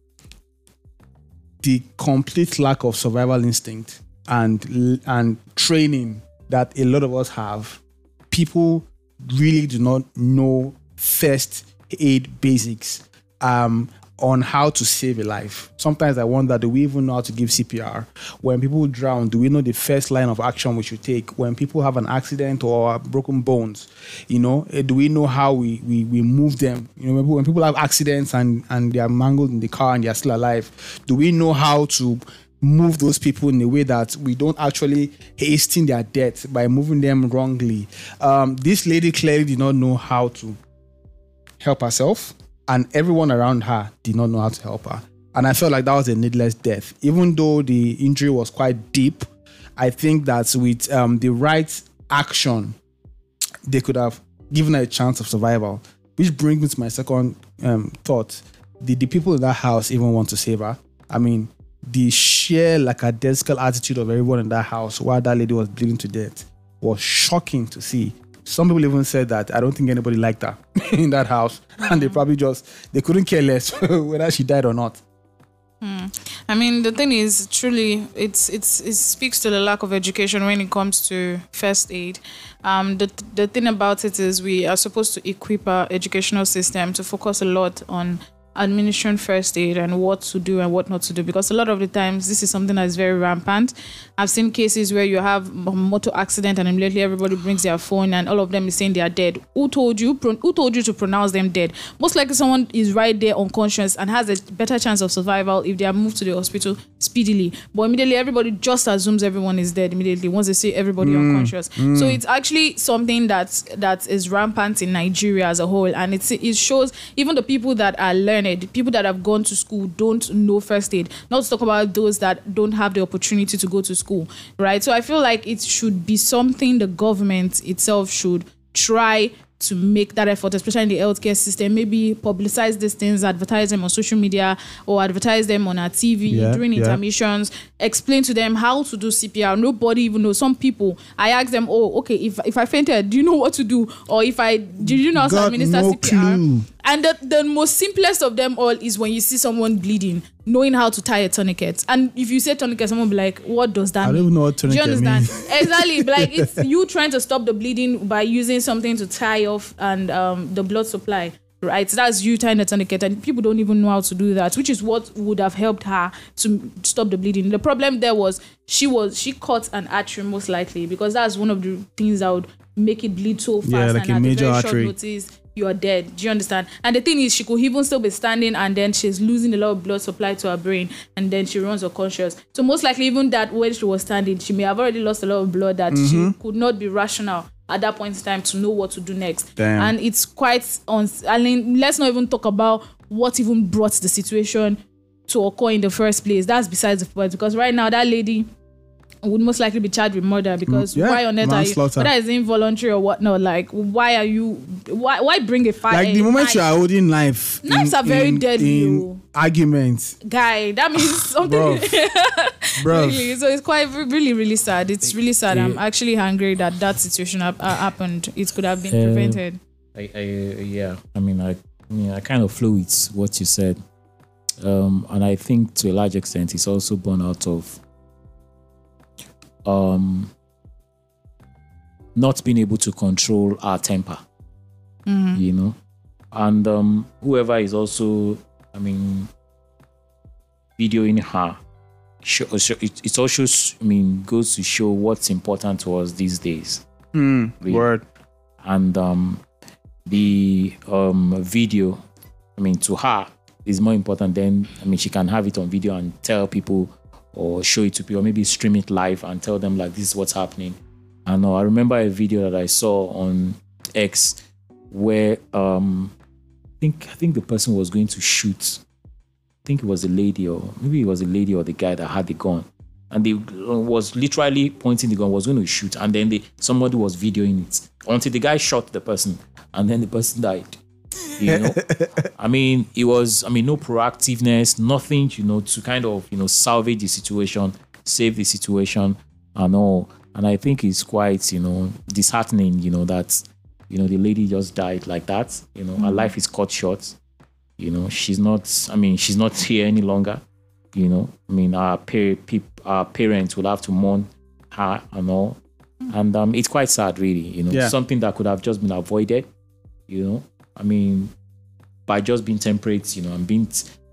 the complete lack of survival instinct and training that a lot of us have. People really do not know first aid basics on how to save a life. Sometimes I wonder, do we even know how to give CPR? When people drown, do we know the first line of action we should take? When people have an accident or broken bones, do we know how we move them? When people have accidents and they are mangled in the car and they are still alive, do we know how to move those people in a way that we don't actually hasten their death by moving them wrongly? This lady clearly did not know how to help herself, and everyone around her did not know how to help her. And I felt like that was a needless death. Even though the injury was quite deep, I think that with the right action, they could have given her a chance of survival. Which brings me to my second thought. Did the people in that house even want to save her? I mean, the sheer lackadaisical attitude of everyone in that house while that lady was bleeding to death was shocking to see. Some people even said that I don't think anybody liked her in that house, and they probably they couldn't care less whether she died or not. I mean, the thing is, truly, it speaks to the lack of education when it comes to first aid. The thing about it is we are supposed to equip our educational system to focus a lot on administering first aid and what to do and what not to do, because a lot of the times this is something that is very rampant. I've seen cases where you have a motor accident and immediately everybody brings their phone and all of them is saying they are dead. Who told you to pronounce them dead? Most likely someone is right there unconscious and has a better chance of survival if they are moved to the hospital speedily. But immediately everybody just assumes everyone is dead immediately once they see everybody unconscious. So it's actually something that is rampant in Nigeria as a whole, and it shows even the people that are learned, the people that have gone to school don't know first aid. Not to talk about those that don't have the opportunity to go to school, right? So I feel like it should be something the government itself should try to make that effort, especially in the healthcare system. Maybe publicize these things, advertise them on social media or advertise them on our TV during intermissions, explain to them how to do CPR. Nobody even knows. Some people, I ask them, oh, okay, if I fainted, do you know what to do? Or did you know how to administer CPR? Clue. And the most simplest of them all is when you see someone bleeding, knowing how to tie a tourniquet. And if you say tourniquet, someone will be like, what does that mean? I don't even know what tourniquet means. Do you understand? Exactly. Like, it's you trying to stop the bleeding by using something to tie off and the blood supply, right? So that's you tying the tourniquet, and people don't even know how to do that, which is what would have helped her to stop the bleeding. The problem there was she cut an artery most likely, because that's one of the things that would make it bleed so fast. Yeah, like and a major at a very artery. short notice, you are dead. Do you understand? And the thing is, she could even still be standing and then she's losing a lot of blood supply to her brain and then she runs unconscious. So most likely even that when she was standing, she may have already lost a lot of blood that she could not be rational at that point in time to know what to do next. Damn. And it's quite I mean, let's not even talk about what even brought the situation to occur in the first place. That's besides the point, because right now that lady would most likely be charged with murder, because why on earth are you, whether it's involuntary or whatnot, like why bring a fire? Like the moment you are holding knives are very deadly in arguments, guy, that means something. Bro. Really, so it's quite really, really sad. It's really sad. I'm actually angry that situation happened. It could have been prevented. I kind of flow with what you said, and I think to a large extent it's also born out of not being able to control our temper, you know, and whoever is also, videoing her, it also, goes to show what's important to us these days. Really. Word. And the video, to her is more important than, she can have it on video and tell people or show it to people, or maybe stream it live and tell them like, this is what's happening. And I remember a video that I saw on X where I think the person was going to shoot. I think it was a lady, or maybe it was a lady or the guy that had the gun, and they was literally pointing the gun, was going to shoot, and then somebody was videoing it until the guy shot the person, and then the person died. You know, it was, no proactiveness, nothing, to kind of, salvage the situation, save the situation, and all. And I think it's quite, disheartening, that, the lady just died like that. Her life is cut short. She's not here any longer. Our parents will have to mourn her and all. And it's quite sad, really. Something that could have just been avoided. By just being temperate, and being,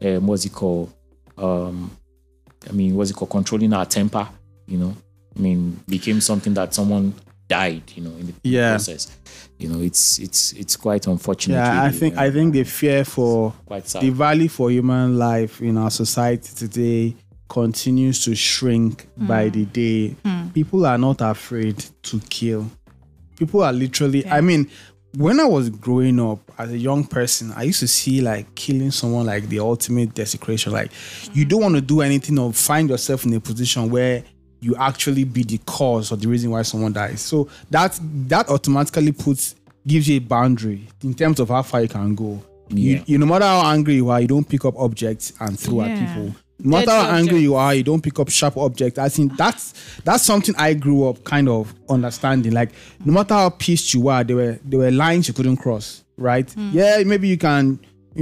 controlling our temper, became something that someone died, in the process. It's quite unfortunate. Yeah, really, I think the fear for the value for human life in our society today continues to shrink by the day. People are not afraid to kill. People are literally, when I was growing up as a young person, I used to see like killing someone like the ultimate desecration. Like you don't want to do anything or find yourself in a position where you actually be the cause or the reason why someone dies. So that automatically gives you a boundary in terms of how far you can go. Yeah. You no matter how angry you are, you don't pick up objects and throw at people. No matter Dirty how angry object. you are, you don't pick up sharp objects. I think that's something I grew up kind of understanding. Like, no matter how pissed you are, there were lines you couldn't cross, right? Yeah, maybe you can,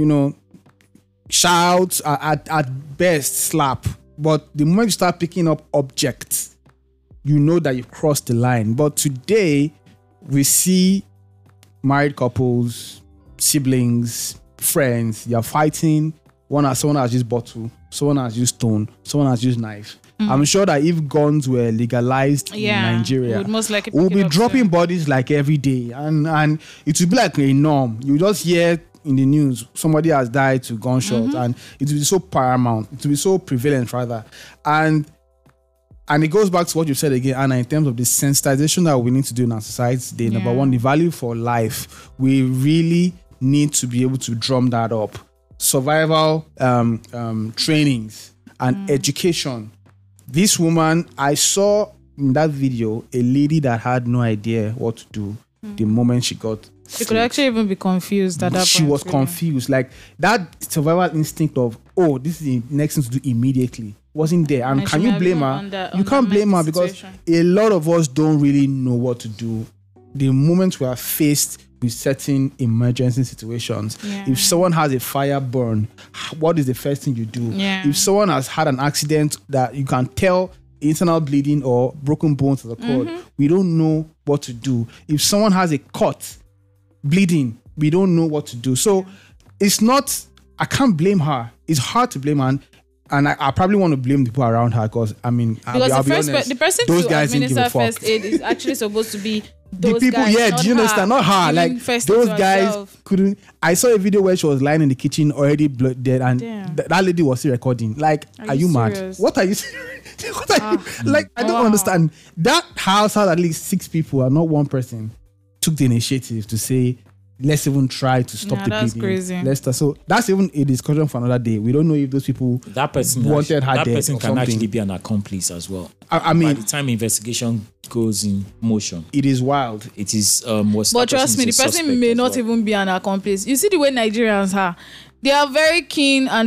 shout at best, slap, but the moment you start picking up objects, you know that you've crossed the line. But today, we see married couples, siblings, friends, you're fighting. Someone has used bottle, someone has used stone, someone has used knife. I'm sure that if guns were legalized in Nigeria, would most likely we'll pick it be up dropping soon. bodies like every day, and it will be like a norm. You just hear in the news somebody has died to gunshots, and it will be so paramount, it will be so prevalent rather, and it goes back to what you said again, Anna, in terms of the sensitization that we need to do in our society today. Number one, the value for life. We really need to be able to drum that up. Survival trainings and education. This woman, I saw in that video a lady that had no idea what to do the moment she got She could actually even be confused at that she point. was really. confused. Like, that survival instinct of, this is the next thing to do immediately, wasn't there. And And can she you might blame be her? under You can't blame her mental because situation. a lot of us don't really know what to do the moment we are faced with certain emergency situations. Yeah. If someone has a fire burn, what is the first thing you do? Yeah. If someone has had an accident that you can tell internal bleeding or broken bones to the cord, we don't know what to do. If someone has a cut, bleeding, we don't know what to do. So it's not, I can't blame her. It's hard to blame her. And I probably want to blame the people around her because, I mean, Because I'll be the honest, person those to guys didn't give a administer fuck. first aid is actually supposed to be The those people, guys, yeah, not do you understand? Not her. Giving Like, first aid those to guys herself. couldn't. I saw a video where she was lying in the kitchen already blood dead, and Damn. that lady was still recording. Like, are you mad? serious? What are you? What are you? Like, I don't Wow. understand. That house had at least 6 people, and not one person took the initiative to say, let's even try to stop Yeah, the that's bleeding. crazy. So that's even a discussion for another day. We don't know if those people That person wanted her that dead person or can something. actually be an accomplice as well. I By mean, the time investigation goes in motion, it is wild. it is But trust me, the person may not even be an accomplice. You see the way Nigerians are. They are very keen and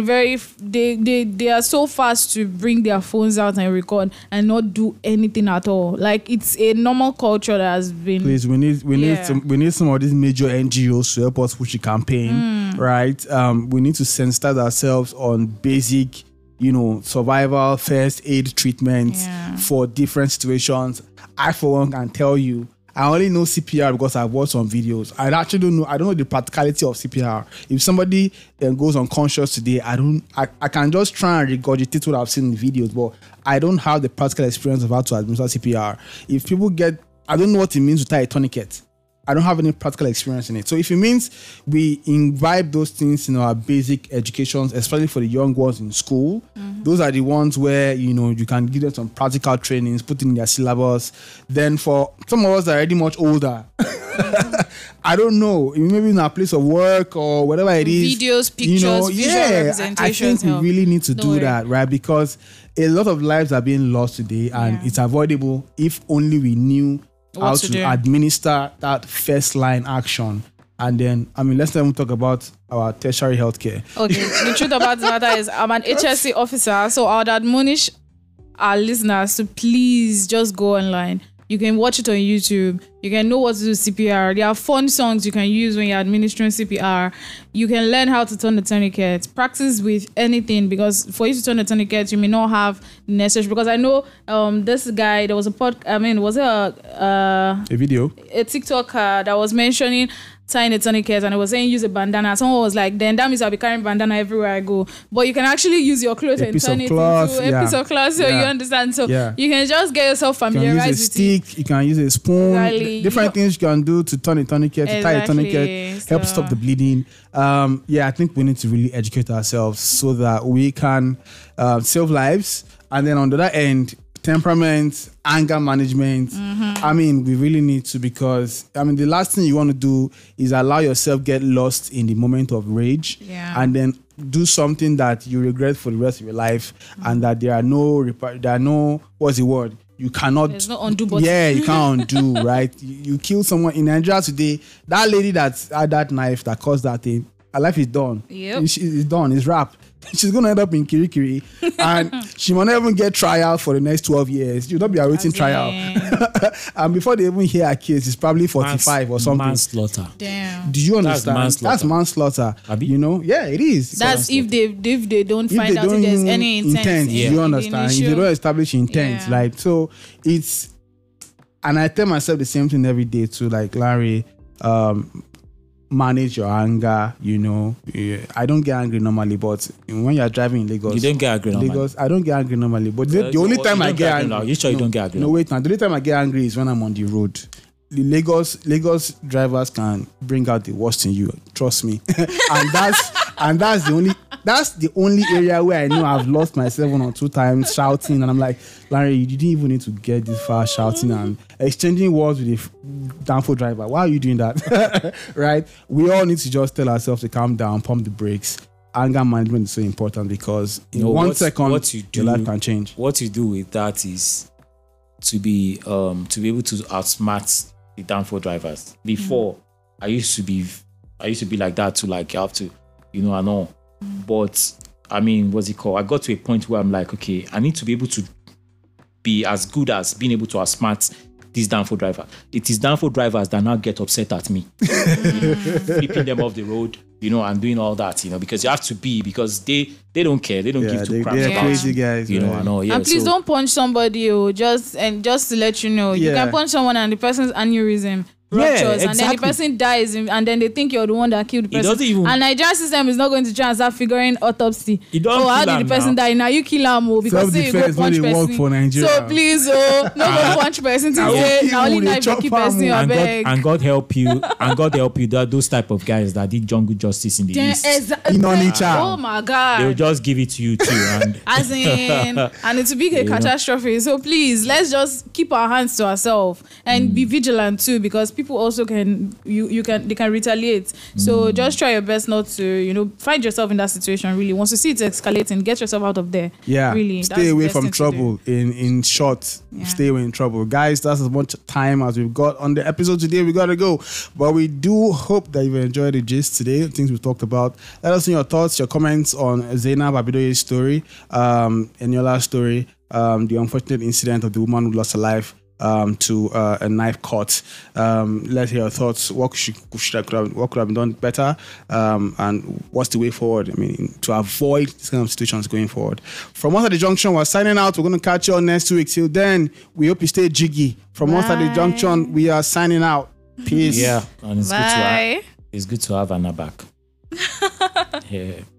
they are so fast to bring their phones out and record and not do anything at all. Like, it's a normal culture that has been. Please, we need some of these major NGOs to help us push the campaign, right? We need to sensitize ourselves on basic, survival first aid treatment for different situations. I, for one, can tell you, I only know CPR because I've watched some videos. I actually don't know. I don't know the practicality of CPR. If somebody goes unconscious today, I can just try and regurgitate what I've seen in the videos, but I don't have the practical experience of how to administer CPR. If people I don't know what it means to tie a tourniquet. I don't have any practical experience in it. So if it means we imbibe those things in our basic educations, especially for the young ones in school, those are the ones where, you can give them some practical trainings, put in their syllabus. Then for some of us that are already much older, I don't know, maybe in our place of work or whatever it is. Videos, pictures, visual I representations think help. we really need to Don't do worry. that, right? Because a lot of lives are being lost today, and it's avoidable if only we knew how What to to do. administer that first line action. And then, let's not even talk about our tertiary healthcare. Okay, the truth about the matter is I'm an HSC officer, so I would admonish our listeners to please just go online. You can watch it on YouTube. You can know what to do with CPR. There are fun songs you can use when you're administering CPR. You can learn how to turn the tourniquet. Practice with anything, because for you to turn the tourniquet, you may not have the necessary. Because I know this guy, there was was it A video? a TikToker that was mentioning tying a tourniquet, and it was saying use a bandana. Someone was like, then that means I'll be carrying bandana everywhere I go. But you can actually use your clothes and piece turn of it cloth, into a yeah. piece of cloth, so Yeah. you understand. So Yeah. you can just get yourself You can use familiarized a with it. stick, you can use a spoon, Exactly. different things you can do to turn a tourniquet, to tie a Exactly. tourniquet, help So- stop the bleeding. I think we need to really educate ourselves so that we can save lives. And then on the other end, temperament, anger management. We really need to, because the last thing you want to do is allow yourself get lost in the moment of rage, and then do something that you regret for the rest of your life, and that there are no what's the word? You cannot. There's no undo button. Yeah, you can't undo, right? You kill someone in Nigeria today. That lady that had that knife that caused that thing, her life is done. Yep. It's done. It's wrapped. she's gonna end up in Kirikiri, and she might not even get trial for the next 12 years. She'll not be awaiting trial. And before they even hear her case, it's probably 45 or something. Manslaughter. Damn. Do you understand? That's manslaughter. You know, yeah, it is. That's if they don't find out if there's any intent. Yeah. You understand? If they don't establish intent, Yeah. like, so it's, and I tell myself the same thing every day too, like, Larry, manage your anger, you know. I don't get angry normally, but when you're driving in Lagos, You don't get angry normally. Lagos, I don't get angry normally, but the only time I get angry, you sure you don't get angry? no, wait now. The only time I get angry is when I'm on the road. The Lagos drivers can bring out the worst in you. Trust me. and that's the only area where I know I've lost myself 1 or 2 times shouting, and I'm like, Larry, you didn't even need to get this far shouting and exchanging words with a downfall driver. Why are you doing that? Right? We all need to just tell ourselves to calm down, pump the brakes. Anger management is so important because in 1 second, your life can change. What you do with that is to be able to outsmart the downfall drivers. Before, I used to be like that too. Like, you have to, you know, and all. But I mean, what's it called? I got to a point where I'm like, okay, I need to be able to be as good as being able to outsmart this downfall driver. It is downfall drivers that now get upset at me, flipping them off the road, you know, and doing all that, you know, because you have to be, because they don't care, they don't give two craps they're about, crazy guys, you know, right? I know. Yeah, And please don't punch somebody, just to let you know, you can punch someone and the person's aneurysm ruptures, and then the person dies, and then they think you're the one that killed the person. doesn't even- And Nigerian system is not going to try and start figuring autopsy. How did the person die? Now you kill him, because say you go Self-defense, punch no, they work person. for Nigeria. So please, no go punch person to say now only knife you keep person your bag. and God help you, that those type of guys that did jungle justice in the East, Oh my God. they will just give it to you too. And As in, and it's a big catastrophe. So please, let's just keep our hands to ourselves and be vigilant too, because people also can they can retaliate. So just try your best not to, you know, find yourself in that situation. Really, once you see it escalating, get yourself out of there. Yeah, really, stay away from trouble. In short, stay away in trouble, guys. That's as much time as we've got on the episode today. We gotta go, but we do hope that you've enjoyed the gist today, things we've talked about. Let us know your thoughts, your comments on Zainab Abidoye's story, Eniola's story, the unfortunate incident of the woman who lost her life to a knife cut. Let's hear your thoughts. What could have been done better, and what's the way forward? I mean, to avoid this kind of situations going forward. From us at the Junction, we're signing out. We're going to catch you all next week. Till then, we hope you stay jiggy. From us at the Junction, we are signing out. Peace. yeah, and Bye. it's good to have Anna back. Yeah.